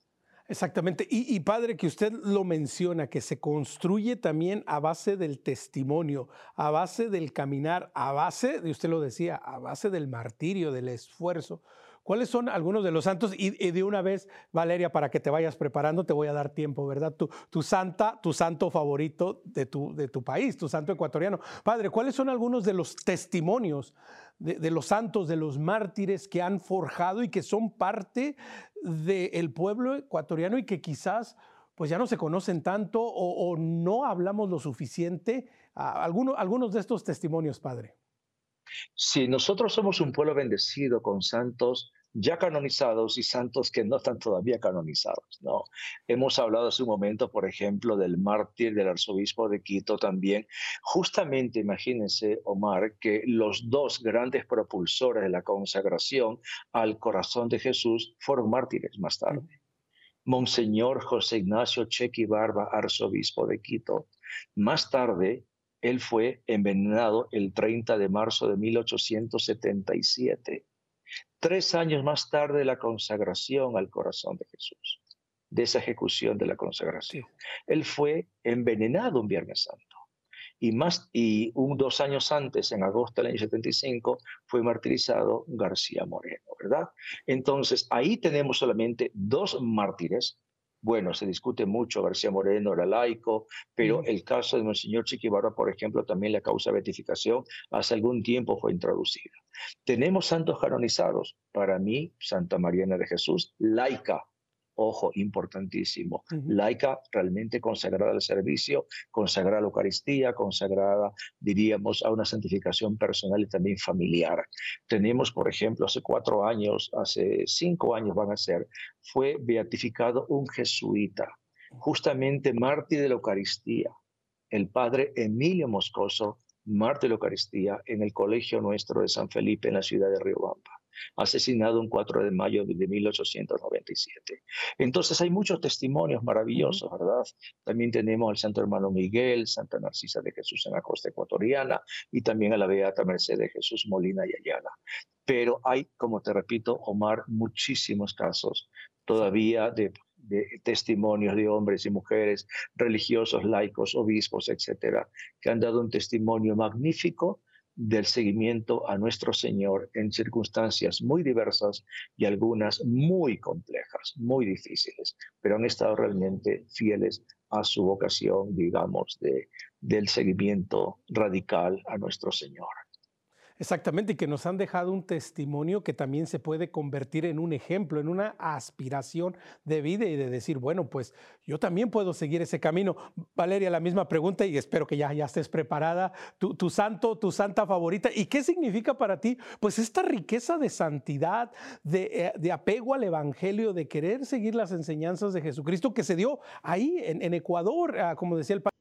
Exactamente. Y padre, que usted lo menciona, que se construye también a base del testimonio, a base del caminar, a base, y usted lo decía, a base del martirio, del esfuerzo. ¿Cuáles son algunos de los santos? Y de una vez, Valeria, para que te vayas preparando, te voy a dar tiempo, ¿verdad? Tu santo favorito de tu país, tu santo ecuatoriano. Padre, ¿cuáles son algunos de los testimonios de los santos, de los mártires que han forjado y que son parte del pueblo ecuatoriano y que quizás pues ya no se conocen tanto o no hablamos lo suficiente? Algunos de estos testimonios, padre. Sí, nosotros somos un pueblo bendecido con santos ya canonizados y santos que no están todavía canonizados, ¿no? Hemos hablado hace un momento, por ejemplo, del mártir del arzobispo de Quito también. Justamente, imagínense, Omar, que los dos grandes propulsores de la consagración al corazón de Jesús fueron mártires más tarde. Monseñor José Ignacio Chequi Barba, arzobispo de Quito. Más tarde, él fue envenenado el 30 de marzo de 1877, 3 años más tarde de la consagración al corazón de Jesús, de esa ejecución de la consagración. Sí. Él fue envenenado un Viernes Santo. Y 2 años antes, en agosto del año 75, fue martirizado García Moreno, ¿verdad? Entonces, ahí tenemos solamente dos mártires. Bueno, se discute mucho, García Moreno era laico, pero el caso de Monseñor Chiquibarra, por ejemplo, también la causa de beatificación hace algún tiempo fue introducida. Tenemos santos canonizados. Para mí, Santa Mariana de Jesús, laica. Ojo, importantísimo. Laica, realmente consagrada al servicio, consagrada a la Eucaristía, consagrada, diríamos, a una santificación personal y también familiar. Tenemos, por ejemplo, hace 4 años, hace 5 años van a ser, fue beatificado un jesuita, justamente mártir de la Eucaristía, el padre Emilio Moscoso, mártir de la Eucaristía, en el colegio nuestro de San Felipe, en la ciudad de Riobamba, asesinado un 4 de mayo de 1897. Entonces hay muchos testimonios maravillosos, ¿verdad? También tenemos al Santo Hermano Miguel, Santa Narcisa de Jesús en la costa ecuatoriana y también a la Beata Merced de Jesús Molina y Ayala. Pero hay, como te repito, Omar, muchísimos casos todavía de testimonios de hombres y mujeres, religiosos, laicos, obispos, etcétera, que han dado un testimonio magnífico del seguimiento a nuestro Señor en circunstancias muy diversas y algunas muy complejas, muy difíciles, pero han estado realmente fieles a su vocación, digamos, del seguimiento radical a nuestro Señor. Exactamente, y que nos han dejado un testimonio que también se puede convertir en un ejemplo, en una aspiración de vida y de decir, bueno, pues yo también puedo seguir ese camino. Valeria, la misma pregunta y espero que ya estés preparada. Tu santa favorita, ¿y qué significa para ti? Pues esta riqueza de santidad, de apego al evangelio, de querer seguir las enseñanzas de Jesucristo que se dio ahí en Ecuador, como decía el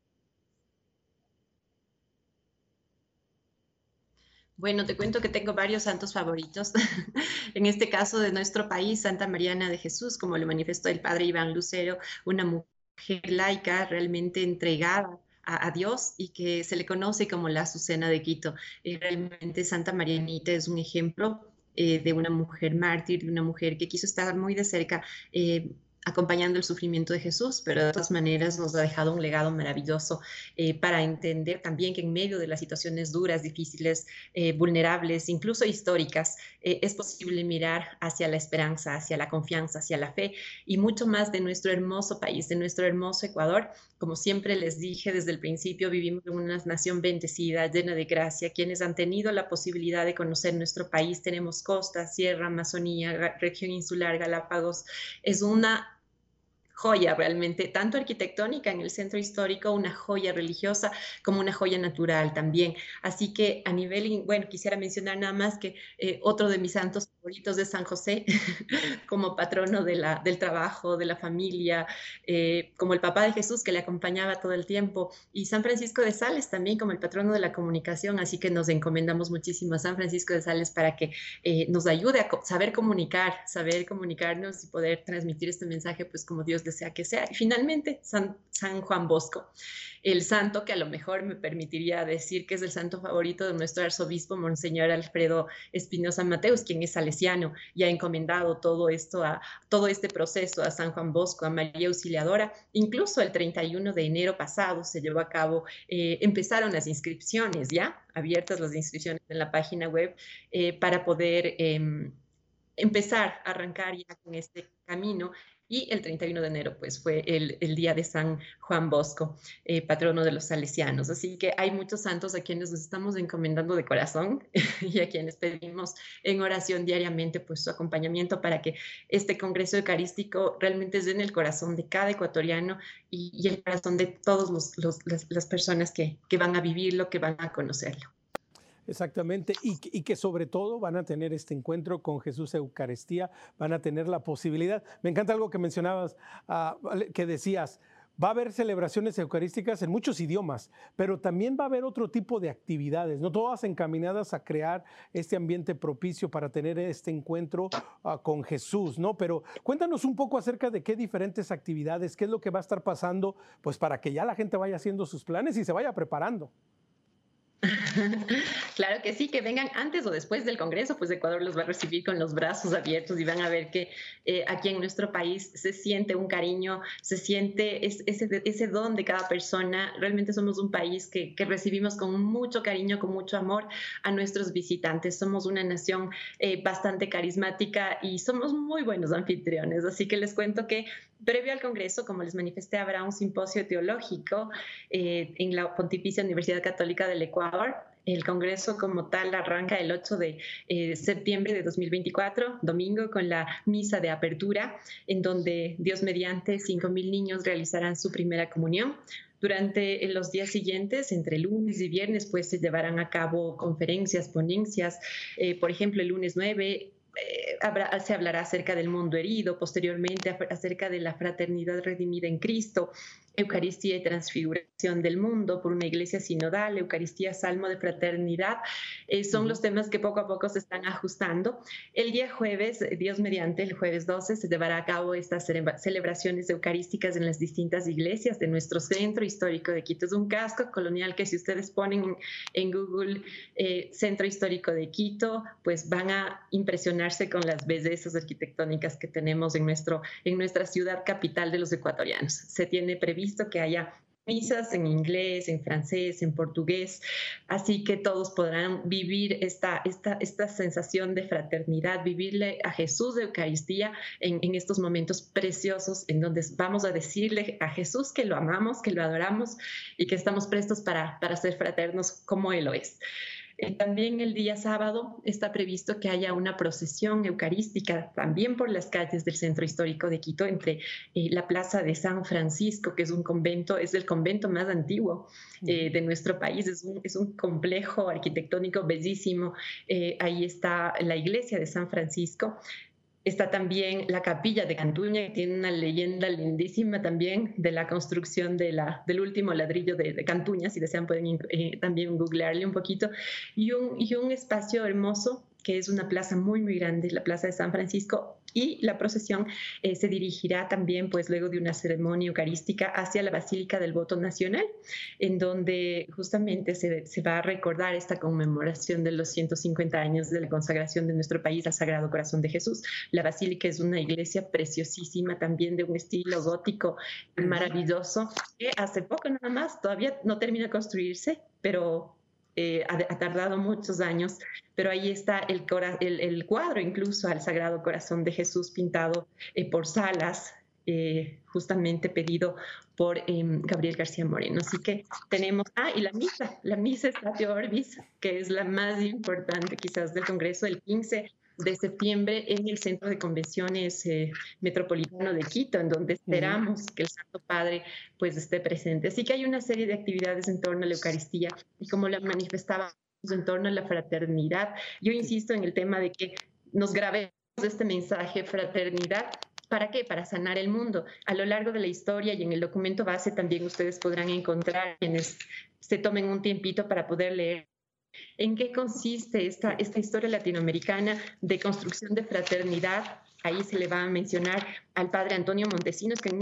Bueno, te cuento que tengo varios santos favoritos. En este caso de nuestro país, Santa Mariana de Jesús, como lo manifestó el padre Iván Lucero, una mujer laica realmente entregada a Dios y que se le conoce como la Azucena de Quito. Realmente Santa Marianita es un ejemplo de una mujer mártir, de una mujer que quiso estar muy de cerca acompañando el sufrimiento de Jesús, pero de todas maneras nos ha dejado un legado maravilloso para entender también que en medio de las situaciones duras, difíciles, vulnerables, incluso históricas, es posible mirar hacia la esperanza, hacia la confianza, hacia la fe y mucho más de nuestro hermoso país, de nuestro hermoso Ecuador. Como siempre les dije desde el principio, vivimos en una nación bendecida, llena de gracia. Quienes han tenido la posibilidad de conocer nuestro país, tenemos costa, sierra, Amazonía, región insular, Galápagos. Es una joya realmente, tanto arquitectónica en el centro histórico, una joya religiosa, como una joya natural también. Así que a nivel, bueno, quisiera mencionar nada más que otro de mis santos favoritos es San José, como patrono del trabajo, de la familia, como el papá de Jesús que le acompañaba todo el tiempo, y San Francisco de Sales también como el patrono de la comunicación, así que nos encomendamos muchísimo a San Francisco de Sales para que nos ayude a saber comunicarnos y poder transmitir este mensaje pues como Dios desea que sea. Y finalmente, San Juan Bosco, el santo que a lo mejor me permitiría decir que es el santo favorito de nuestro arzobispo, Monseñor Alfredo Espinosa Mateus, quien es salesiano salesiano y ha encomendado todo este proceso a San Juan Bosco, a María Auxiliadora. Incluso el 31 de enero pasado se llevó a cabo, empezaron las inscripciones ya, abiertas las inscripciones en la página web para poder empezar a arrancar ya con este camino. Y el 31 de enero, pues, fue el día de San Juan Bosco, patrono de los salesianos. Así que hay muchos santos a quienes nos estamos encomendando de corazón y a quienes pedimos en oración diariamente, pues, su acompañamiento para que este Congreso Eucarístico realmente esté en el corazón de cada ecuatoriano y el corazón de todas las personas que van a vivirlo, que van a conocerlo. Exactamente, y que sobre todo van a tener este encuentro con Jesús Eucaristía, van a tener la posibilidad. Me encanta algo que mencionabas, que decías, va a haber celebraciones eucarísticas en muchos idiomas, pero también va a haber otro tipo de actividades, no todas encaminadas a crear este ambiente propicio para tener este encuentro con Jesús, ¿no? Pero cuéntanos un poco acerca de qué diferentes actividades, qué es lo que va a estar pasando, pues para que ya la gente vaya haciendo sus planes y se vaya preparando. Claro que sí, que vengan antes o después del Congreso, pues Ecuador los va a recibir con los brazos abiertos y van a ver que aquí en nuestro país se siente un cariño, se siente ese don de cada persona. Realmente somos un país que recibimos con mucho cariño, con mucho amor a nuestros visitantes. Somos una nación bastante carismática y somos muy buenos anfitriones. Así que les cuento que previo al Congreso, como les manifesté, habrá un simposio teológico en la Pontificia Universidad Católica del Ecuador. El Congreso como tal arranca el 8 de septiembre de 2024, domingo, con la misa de apertura, en donde Dios mediante 5,000 niños realizarán su primera comunión. Durante los días siguientes, entre lunes y viernes, pues se llevarán a cabo conferencias, ponencias. Por ejemplo, el lunes 9 se hablará acerca del mundo herido, posteriormente acerca de la fraternidad redimida en Cristo, Eucaristía y transfiguración del mundo por una iglesia sinodal, Eucaristía, Salmo de fraternidad, son los temas que poco a poco se están ajustando. El día jueves, Dios mediante, el jueves 12, se llevará a cabo estas celebraciones eucarísticas en las distintas iglesias de nuestro centro histórico de Quito. Es un casco colonial que si ustedes ponen en Google Centro Histórico de Quito, pues van a impresionarse con las bellezas arquitectónicas que tenemos en nuestra ciudad capital de los ecuatorianos. Se tiene previsto que haya misas en inglés, en francés, en portugués, así que todos podrán vivir esta sensación de fraternidad, vivirle a Jesús de Eucaristía en estos momentos preciosos en donde vamos a decirle a Jesús que lo amamos, que lo adoramos y que estamos prestos para ser fraternos como Él lo es. También el día sábado está previsto que haya una procesión eucarística también por las calles del centro histórico de Quito, entre la plaza de San Francisco, que es un convento, es el convento más antiguo de nuestro país, es un complejo arquitectónico bellísimo. Ahí está la iglesia de San Francisco. Está también la capilla de Cantuña, que tiene una leyenda lindísima también de la construcción del último ladrillo de Cantuña. Si desean pueden también googlearle un poquito. Y un espacio hermoso, que es una plaza muy, muy grande, la Plaza de San Francisco. Y la procesión se dirigirá también, pues luego de una ceremonia eucarística, hacia la Basílica del Voto Nacional, en donde justamente se va a recordar esta conmemoración de los 150 años de la consagración de nuestro país al Sagrado Corazón de Jesús. La Basílica es una iglesia preciosísima, también de un estilo gótico maravilloso, que hace poco nada más, todavía no termina de construirse, pero ha tardado muchos años, pero ahí está el cuadro incluso al Sagrado Corazón de Jesús pintado por Salas, justamente pedido por Gabriel García Moreno. Así que tenemos, y la misa Statio Orbis, que es la más importante quizás del Congreso, el 15 de septiembre en el Centro de Convenciones Metropolitano de Quito, en donde esperamos que el Santo Padre pues esté presente. Así que hay una serie de actividades en torno a la Eucaristía y como la manifestábamos en torno a la fraternidad. Yo insisto en el tema de que nos grabemos este mensaje, fraternidad. ¿Para qué? Para sanar el mundo. A lo largo de la historia y en el documento base también ustedes podrán encontrar quienes se tomen un tiempito para poder leer en qué consiste esta historia latinoamericana de construcción de fraternidad. Ahí se le va a mencionar al padre Antonio Montesinos, que en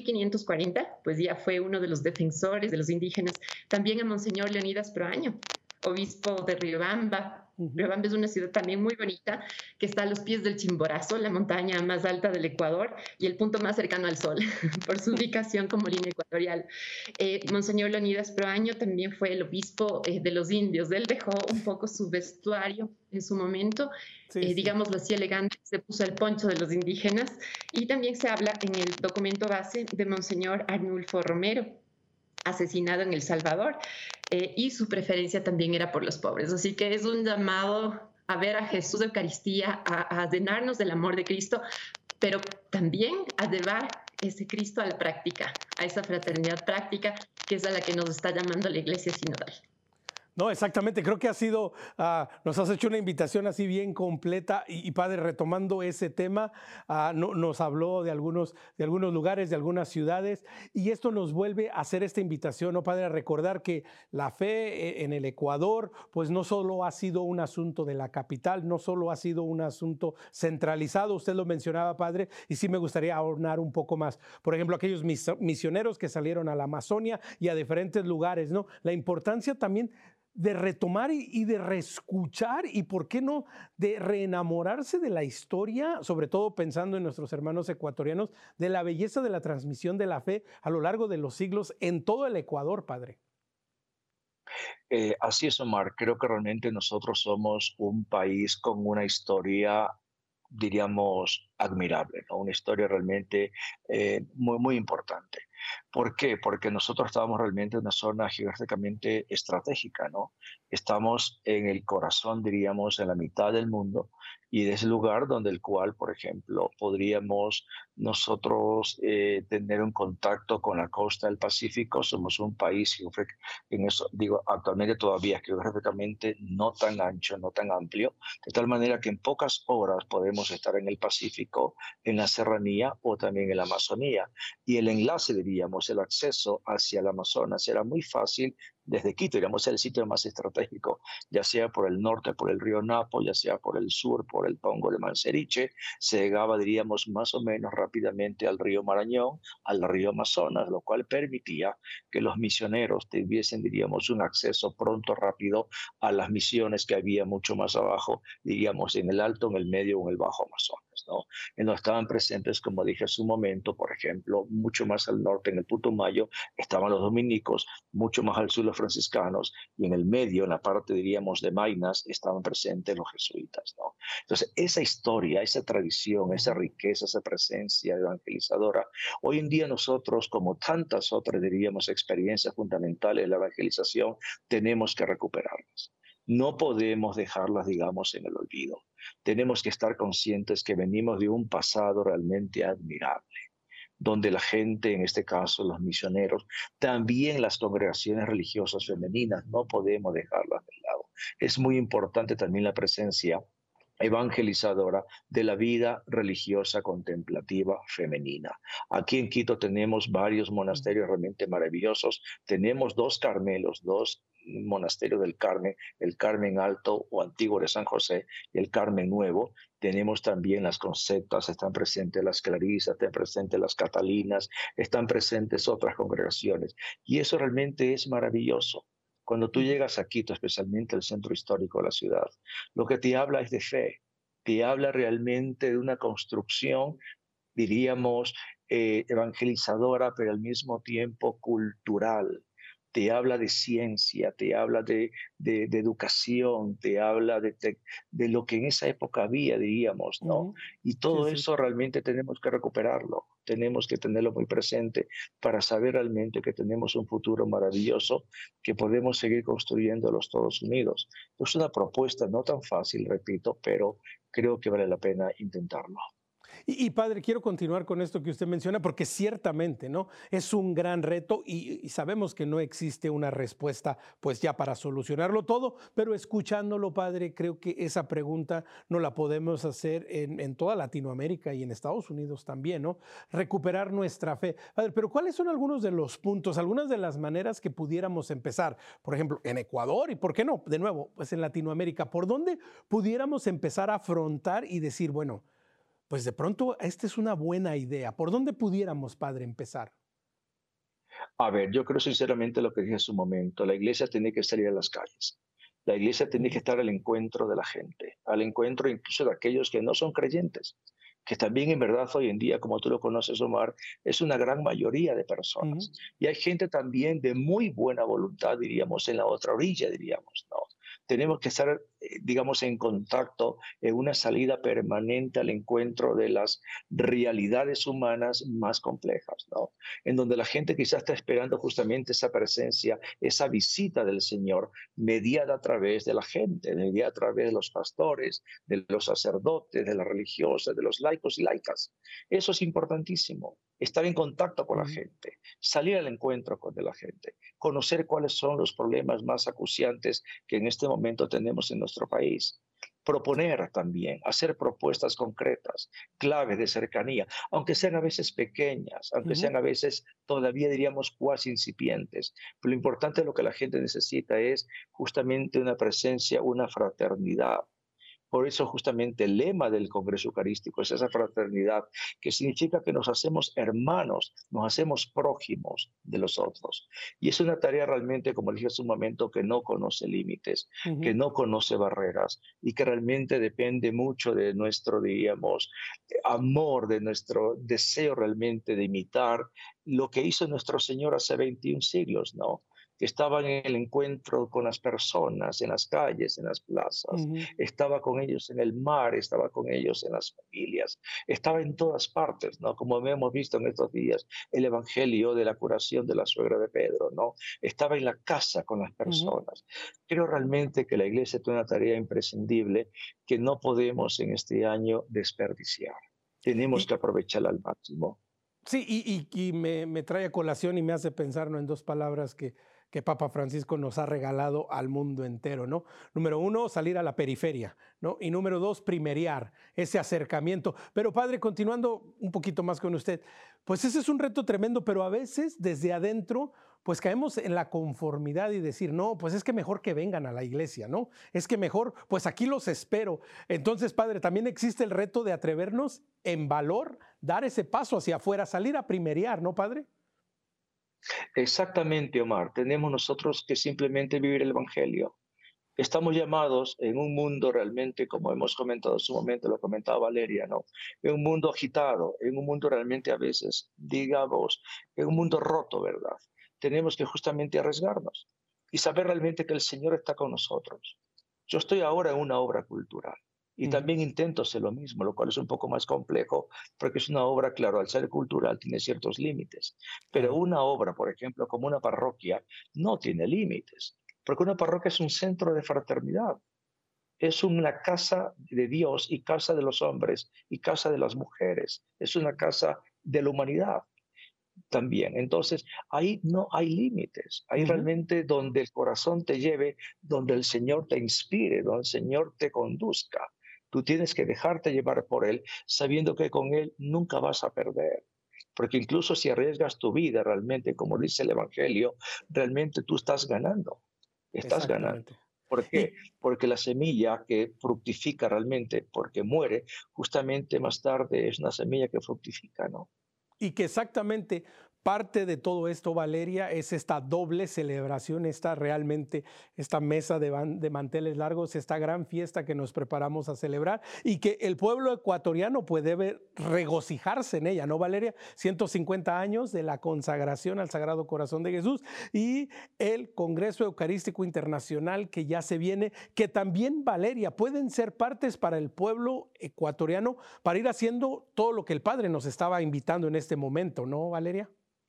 1540 pues ya fue uno de los defensores de los indígenas. También a Monseñor Leonidas Proaño, obispo de Riobamba, Ujú. Riobamba es una ciudad también muy bonita que está a los pies del Chimborazo, la montaña más alta del Ecuador y el punto más cercano al sol por su ubicación como línea ecuatorial. Monseñor Leonidas Proaño también fue el obispo de los indios. Él dejó un poco su vestuario en su momento, Sí, sí. digámoslo así, elegante, se puso el poncho de los indígenas y también se habla en el documento base de Monseñor Arnulfo Romero, asesinado en El Salvador, y su preferencia también era por los pobres. Así que es un llamado a ver a Jesús de Eucaristía, a llenarnos del amor de Cristo, pero también a llevar ese Cristo a la práctica, a esa fraternidad práctica que es a la que nos está llamando la Iglesia Sinodal. No, exactamente. Creo que ha sido, nos has hecho una invitación así bien completa y padre, retomando ese tema, nos habló de algunos lugares, de algunas ciudades y esto nos vuelve a hacer esta invitación, ¿no, padre? A recordar que la fe en el Ecuador, pues no solo ha sido un asunto de la capital, no solo ha sido un asunto centralizado, usted lo mencionaba, padre, y sí me gustaría ahondar un poco más. Por ejemplo, aquellos misioneros que salieron a la Amazonia y a diferentes lugares, ¿no? La importancia también de retomar y de reescuchar y, ¿por qué no?, de reenamorarse de la historia, sobre todo pensando en nuestros hermanos ecuatorianos, de la belleza de la transmisión de la fe a lo largo de los siglos en todo el Ecuador, padre. Así es, Omar. Creo que realmente nosotros somos un país con una historia, diríamos, admirable, ¿no? Una historia realmente muy, muy importante. ¿Por qué? Porque nosotros estamos realmente en una zona geográficamente estratégica, ¿no? Estamos en el corazón, diríamos, en la mitad del mundo y es el lugar donde el cual, por ejemplo, podríamos nosotros tener un contacto con la costa del Pacífico. Somos un país, en eso digo, actualmente todavía geográficamente no tan ancho, no tan amplio, de tal manera que en pocas horas podemos estar en el Pacífico, en la serranía o también en la Amazonía. Y el enlace, diríamos, el acceso hacia el Amazonas era muy fácil desde Quito, diríamos, el sitio más estratégico, ya sea por el norte, por el río Napo, ya sea por el sur, por el Pongo de Manseriche, se llegaba, diríamos, más o menos rápidamente al río Marañón, al río Amazonas, lo cual permitía que los misioneros tuviesen, diríamos, un acceso pronto, rápido a las misiones que había mucho más abajo, diríamos, en el alto, en el medio o en el bajo Amazonas, ¿no? En donde estaban presentes, como dije hace un momento, por ejemplo, mucho más al norte, en el Putumayo, estaban los dominicos, mucho más al sur los franciscanos, y en el medio, en la parte, diríamos, de Maynas, estaban presentes los jesuitas, ¿no? Entonces, esa historia, esa tradición, esa riqueza, esa presencia evangelizadora, hoy en día nosotros, como tantas otras, diríamos, experiencias fundamentales de la evangelización, tenemos que recuperarlas. No podemos dejarlas, digamos, en el olvido. Tenemos que estar conscientes que venimos de un pasado realmente admirable, donde la gente, en este caso los misioneros, también las congregaciones religiosas femeninas, no podemos dejarlas de lado. Es muy importante también la presencia evangelizadora de la vida religiosa contemplativa femenina. Aquí en Quito tenemos varios monasterios realmente maravillosos. Tenemos dos Carmelos, dos monasterios del Carmen, el Carmen Alto o Antiguo de San José y el Carmen Nuevo. Tenemos también las conceptas, están presentes las clarisas, están presentes las catalinas, están presentes otras congregaciones. Y eso realmente es maravilloso. Cuando tú llegas a Quito, especialmente el centro histórico de la ciudad, lo que te habla es de fe, te habla realmente de una construcción, diríamos, evangelizadora, pero al mismo tiempo cultural. Te habla de ciencia, te habla de educación, te habla de lo que en esa época había, diríamos, ¿no? Ujú. Y Sí, todo sí. eso realmente tenemos que recuperarlo, tenemos que tenerlo muy presente para saber realmente que tenemos un futuro maravilloso, que podemos seguir construyendo los Estados Unidos. Es una propuesta no tan fácil, repito, pero creo que vale la pena intentarlo. Padre, quiero continuar con esto que usted menciona, porque ciertamente, ¿no? Es un gran reto y sabemos que no existe una respuesta, pues ya para solucionarlo todo, pero escuchándolo, padre, creo que esa pregunta no la podemos hacer en toda Latinoamérica y en Estados Unidos también, ¿no? Recuperar nuestra fe. Padre, pero ¿cuáles son algunos de los puntos, algunas de las maneras que pudiéramos empezar? Por ejemplo, en Ecuador y, ¿por qué no? De nuevo, pues en Latinoamérica, ¿por dónde pudiéramos empezar a afrontar y decir, bueno, pues de pronto esta es una buena idea? ¿Por dónde pudiéramos, padre, empezar? A ver, yo creo sinceramente lo que dije hace un momento, la iglesia tiene que salir a las calles. La iglesia tiene que estar al encuentro de la gente, al encuentro incluso de aquellos que no son creyentes, que también en verdad hoy en día, como tú lo conoces, Omar, es una gran mayoría de personas. Ujú. Y hay gente también de muy buena voluntad, diríamos, en la otra orilla, diríamos, ¿no? Tenemos que estar, digamos, en contacto, en una salida permanente al encuentro de las realidades humanas más complejas, ¿no? En donde la gente quizás está esperando justamente esa presencia, esa visita del Señor, mediada a través de la gente, mediada a través de los pastores, de los sacerdotes, de las religiosas, de los laicos y laicas. Eso es importantísimo, estar en contacto con la Ujú. gente, salir al encuentro de la gente, conocer cuáles son los problemas más acuciantes que en este momento tenemos en nuestro país. Proponer también, hacer propuestas concretas, claves de cercanía, aunque sean a veces pequeñas, aunque Ujú. sean a veces todavía diríamos cuasi incipientes. Pero lo importante, lo que la gente necesita es justamente una presencia, una fraternidad. Por eso justamente el lema del Congreso Eucarístico es esa fraternidad, que significa que nos hacemos hermanos, nos hacemos prójimos de los otros. Y es una tarea realmente, como dije hace un momento, que no conoce límites, que Ujú. no conoce barreras y que realmente depende mucho de nuestro, diríamos, amor, de nuestro deseo realmente de imitar lo que hizo nuestro Señor hace 21 siglos, ¿no? Que estaba en el encuentro con las personas, en las calles, en las plazas, Ujú. estaba con ellos en el mar, estaba con ellos en las familias, estaba en todas partes, ¿no? Como hemos visto en estos días, el evangelio de la curación de la suegra de Pedro, ¿no? Estaba en la casa con las Ujú. personas. Creo realmente que la iglesia tiene una tarea imprescindible que no podemos en este año desperdiciar. Tenemos que Y aprovecharla al máximo. sí, y me trae a colación y me hace pensar, ¿no? En dos palabras que Papa Francisco nos ha regalado al mundo entero, ¿no? Número uno, salir a la periferia, ¿no? Y número dos, primeriar, ese acercamiento. Pero padre, continuando un poquito más con usted, pues ese es un reto tremendo, pero a veces desde adentro, pues caemos en la conformidad y decir, no, pues es que mejor que vengan a la iglesia, ¿no? Es que mejor, pues aquí los espero. Entonces, padre, también existe el reto de atrevernos en valor, dar ese paso hacia afuera, salir a primeriar, ¿no, padre? Exactamente, Omar. Tenemos nosotros que simplemente vivir el Evangelio. Estamos llamados en un mundo realmente, como hemos comentado en su momento, lo comentaba Valeria, ¿no? En un mundo agitado, en un mundo realmente a veces, digamos, en un mundo roto, ¿verdad? Tenemos que justamente arriesgarnos y saber realmente que el Señor está con nosotros. Yo estoy ahora en una obra cultural y Ujú. también intento hacer lo mismo, lo cual es un poco más complejo porque es una obra, claro, al ser cultural tiene ciertos límites, pero Claro. una obra, por ejemplo, como una parroquia, no tiene límites, porque una parroquia es un centro de fraternidad, es una casa de Dios y casa de los hombres y casa de las mujeres, es una casa de la humanidad también. Entonces, ahí no hay límites, ahí Ujú. realmente donde el corazón te lleve, donde el Señor te inspire, donde el Señor te conduzca. Tú tienes que dejarte llevar por Él, sabiendo que con Él nunca vas a perder. Porque incluso si arriesgas tu vida realmente, como dice el Evangelio, realmente tú estás ganando, estás ganando. Exactamente. ¿Por qué? Y, Porque la semilla que fructifica realmente, porque muere, justamente más tarde es una semilla que fructifica, ¿no? y que exactamente parte de todo esto, Valeria, es esta doble celebración, esta mesa de manteles largos, esta gran fiesta que nos preparamos a celebrar y que el pueblo ecuatoriano puede regocijarse en ella, ¿no, Valeria? 150 años de la consagración al Sagrado Corazón de Jesús y el Congreso Eucarístico Internacional que ya se viene, que también, Valeria, pueden ser partes para el pueblo ecuatoriano para ir haciendo todo lo que el Padre nos estaba invitando en este momento, ¿no, Valeria?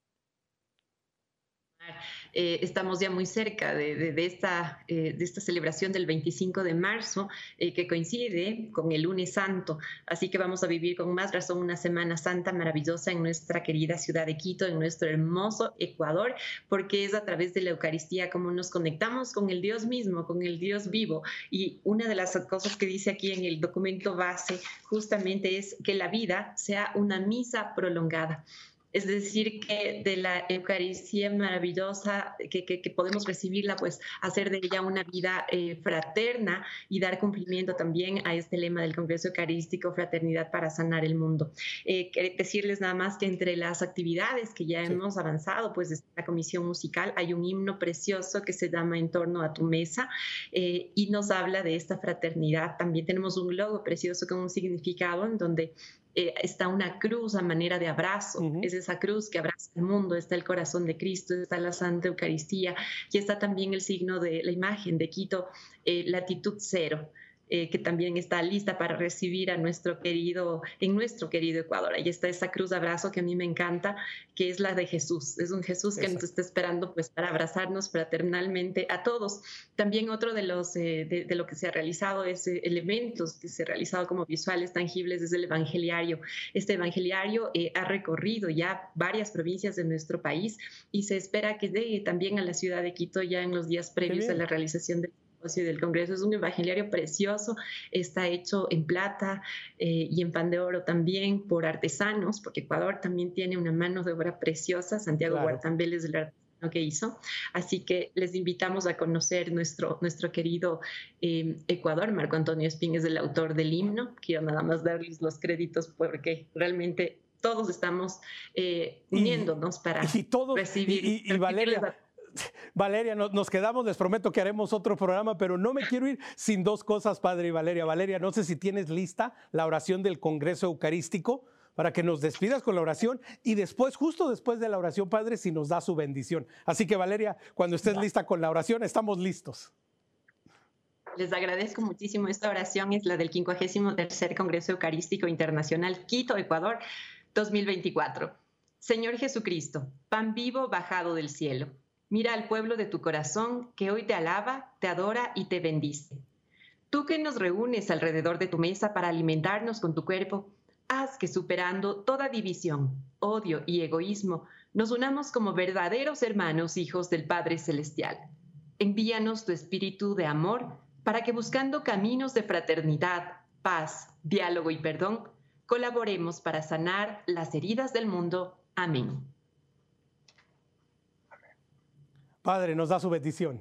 Estamos ya muy cerca de esta celebración del 25 de marzo, que coincide con el lunes santo. Así que vamos a vivir con más razón una Semana Santa maravillosa en nuestra querida ciudad de Quito, en nuestro hermoso Ecuador, porque es a través de la Eucaristía como nos conectamos con el Dios mismo, con el Dios vivo. Y una de las cosas que dice aquí en el documento base justamente es que la vida sea una misa prolongada. Es decir, que de la Eucaristía maravillosa, que podemos recibirla, pues hacer de ella una vida fraterna y dar cumplimiento también a este lema del Congreso Eucarístico, Fraternidad para Sanar el Mundo. Decirles nada más que entre las actividades que ya hemos avanzado, pues desde la comisión musical hay un himno precioso que se llama En torno a tu mesa y nos habla de esta fraternidad. También tenemos un logo precioso con un significado en donde está una cruz a manera de abrazo. Es esa cruz que abraza el mundo, está el corazón de Cristo, está la Santa Eucaristía y está también el signo de la imagen de Quito, latitud 0. Que también está lista para recibir a nuestro querido Ecuador. Ahí está esa cruz de abrazo que a mí me encanta, que es la de Jesús. Es un Jesús que nos está esperando pues para abrazarnos fraternalmente a todos. También otro de los de lo que se ha realizado es elementos que se ha realizado como visuales tangibles desde el evangeliario. Este evangeliario ha recorrido ya varias provincias de nuestro país y se espera que llegue también a la ciudad de Quito ya en los días previos a la realización del Congreso. Es un evangeliario precioso, está hecho en plata y en pan de oro también por artesanos, porque Ecuador también tiene una mano de obra preciosa. Santiago Guartambel es el artesano que hizo, así que les invitamos a conocer nuestro querido Ecuador. Marco Antonio Espín es el autor del himno. Quiero nada más darles los créditos porque realmente todos estamos uniéndonos para recibir. Y Valeria, nos quedamos, les prometo que haremos otro programa, pero no me quiero ir sin dos cosas, Padre y Valeria. Valeria, no sé si tienes lista la oración del Congreso Eucarístico para que nos despidas con la oración y después, justo después de la oración, Padre, si nos da su bendición. Así que, Valeria, cuando estés lista con la oración, estamos listos. Les agradezco muchísimo. Esta oración es la del 53º Congreso Eucarístico Internacional, Quito, Ecuador, 2024. Señor Jesucristo, pan vivo bajado del cielo, mira al pueblo de tu corazón que hoy te alaba, te adora y te bendice. Tú que nos reúnes alrededor de tu mesa para alimentarnos con tu cuerpo, haz que superando toda división, odio y egoísmo, nos unamos como verdaderos hermanos hijos del Padre Celestial. Envíanos tu espíritu de amor para que buscando caminos de fraternidad, paz, diálogo y perdón, colaboremos para sanar las heridas del mundo. Amén. Padre, nos da su bendición.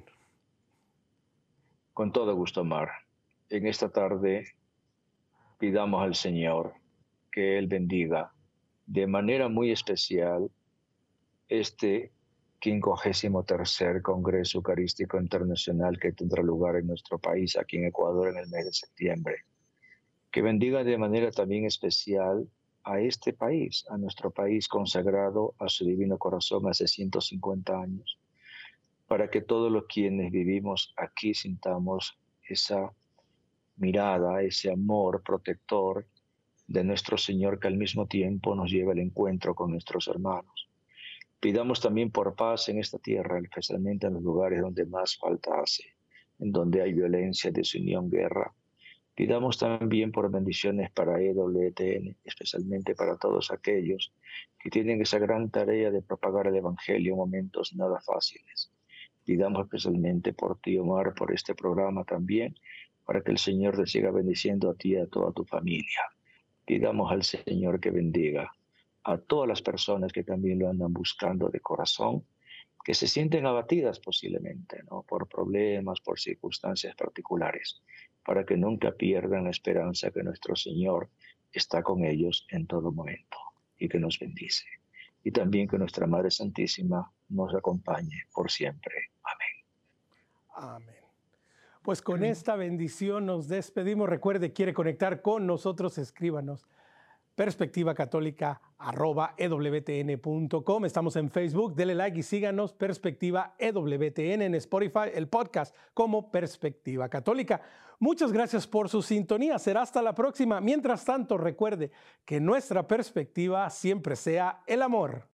Con todo gusto, Omar. En esta tarde pidamos al Señor que Él bendiga de manera muy especial este 53º Congreso Eucarístico Internacional que tendrá lugar en nuestro país, aquí en Ecuador, en el mes de septiembre. Que bendiga de manera también especial a este país, a nuestro país consagrado a su divino corazón hace 150 años, para que todos los quienes vivimos aquí sintamos esa mirada, ese amor protector de nuestro Señor que al mismo tiempo nos lleva al encuentro con nuestros hermanos. Pidamos también por paz en esta tierra, especialmente en los lugares donde más falta hace, en donde hay violencia, desunión, guerra. Pidamos también por bendiciones para EWTN, especialmente para todos aquellos que tienen esa gran tarea de propagar el Evangelio en momentos nada fáciles. Pidamos especialmente por ti, Omar, por este programa también, para que el Señor te siga bendiciendo a ti y a toda tu familia. Pidamos al Señor que bendiga a todas las personas que también lo andan buscando de corazón, que se sienten abatidas posiblemente, ¿no?, por problemas, por circunstancias particulares, para que nunca pierdan la esperanza que nuestro Señor está con ellos en todo momento y que nos bendice. Y también que nuestra Madre Santísima nos acompañe por siempre. Amén. Amén. Pues con esta bendición nos despedimos. Recuerde, quiere conectar con nosotros, escríbanos perspectivacatólica@ewtn.com. Estamos en Facebook, dele like y síganos, Perspectiva EWTN, en Spotify, el podcast como Perspectiva Católica. Muchas gracias por su sintonía. Será hasta la próxima. Mientras tanto, recuerde que nuestra perspectiva siempre sea el amor.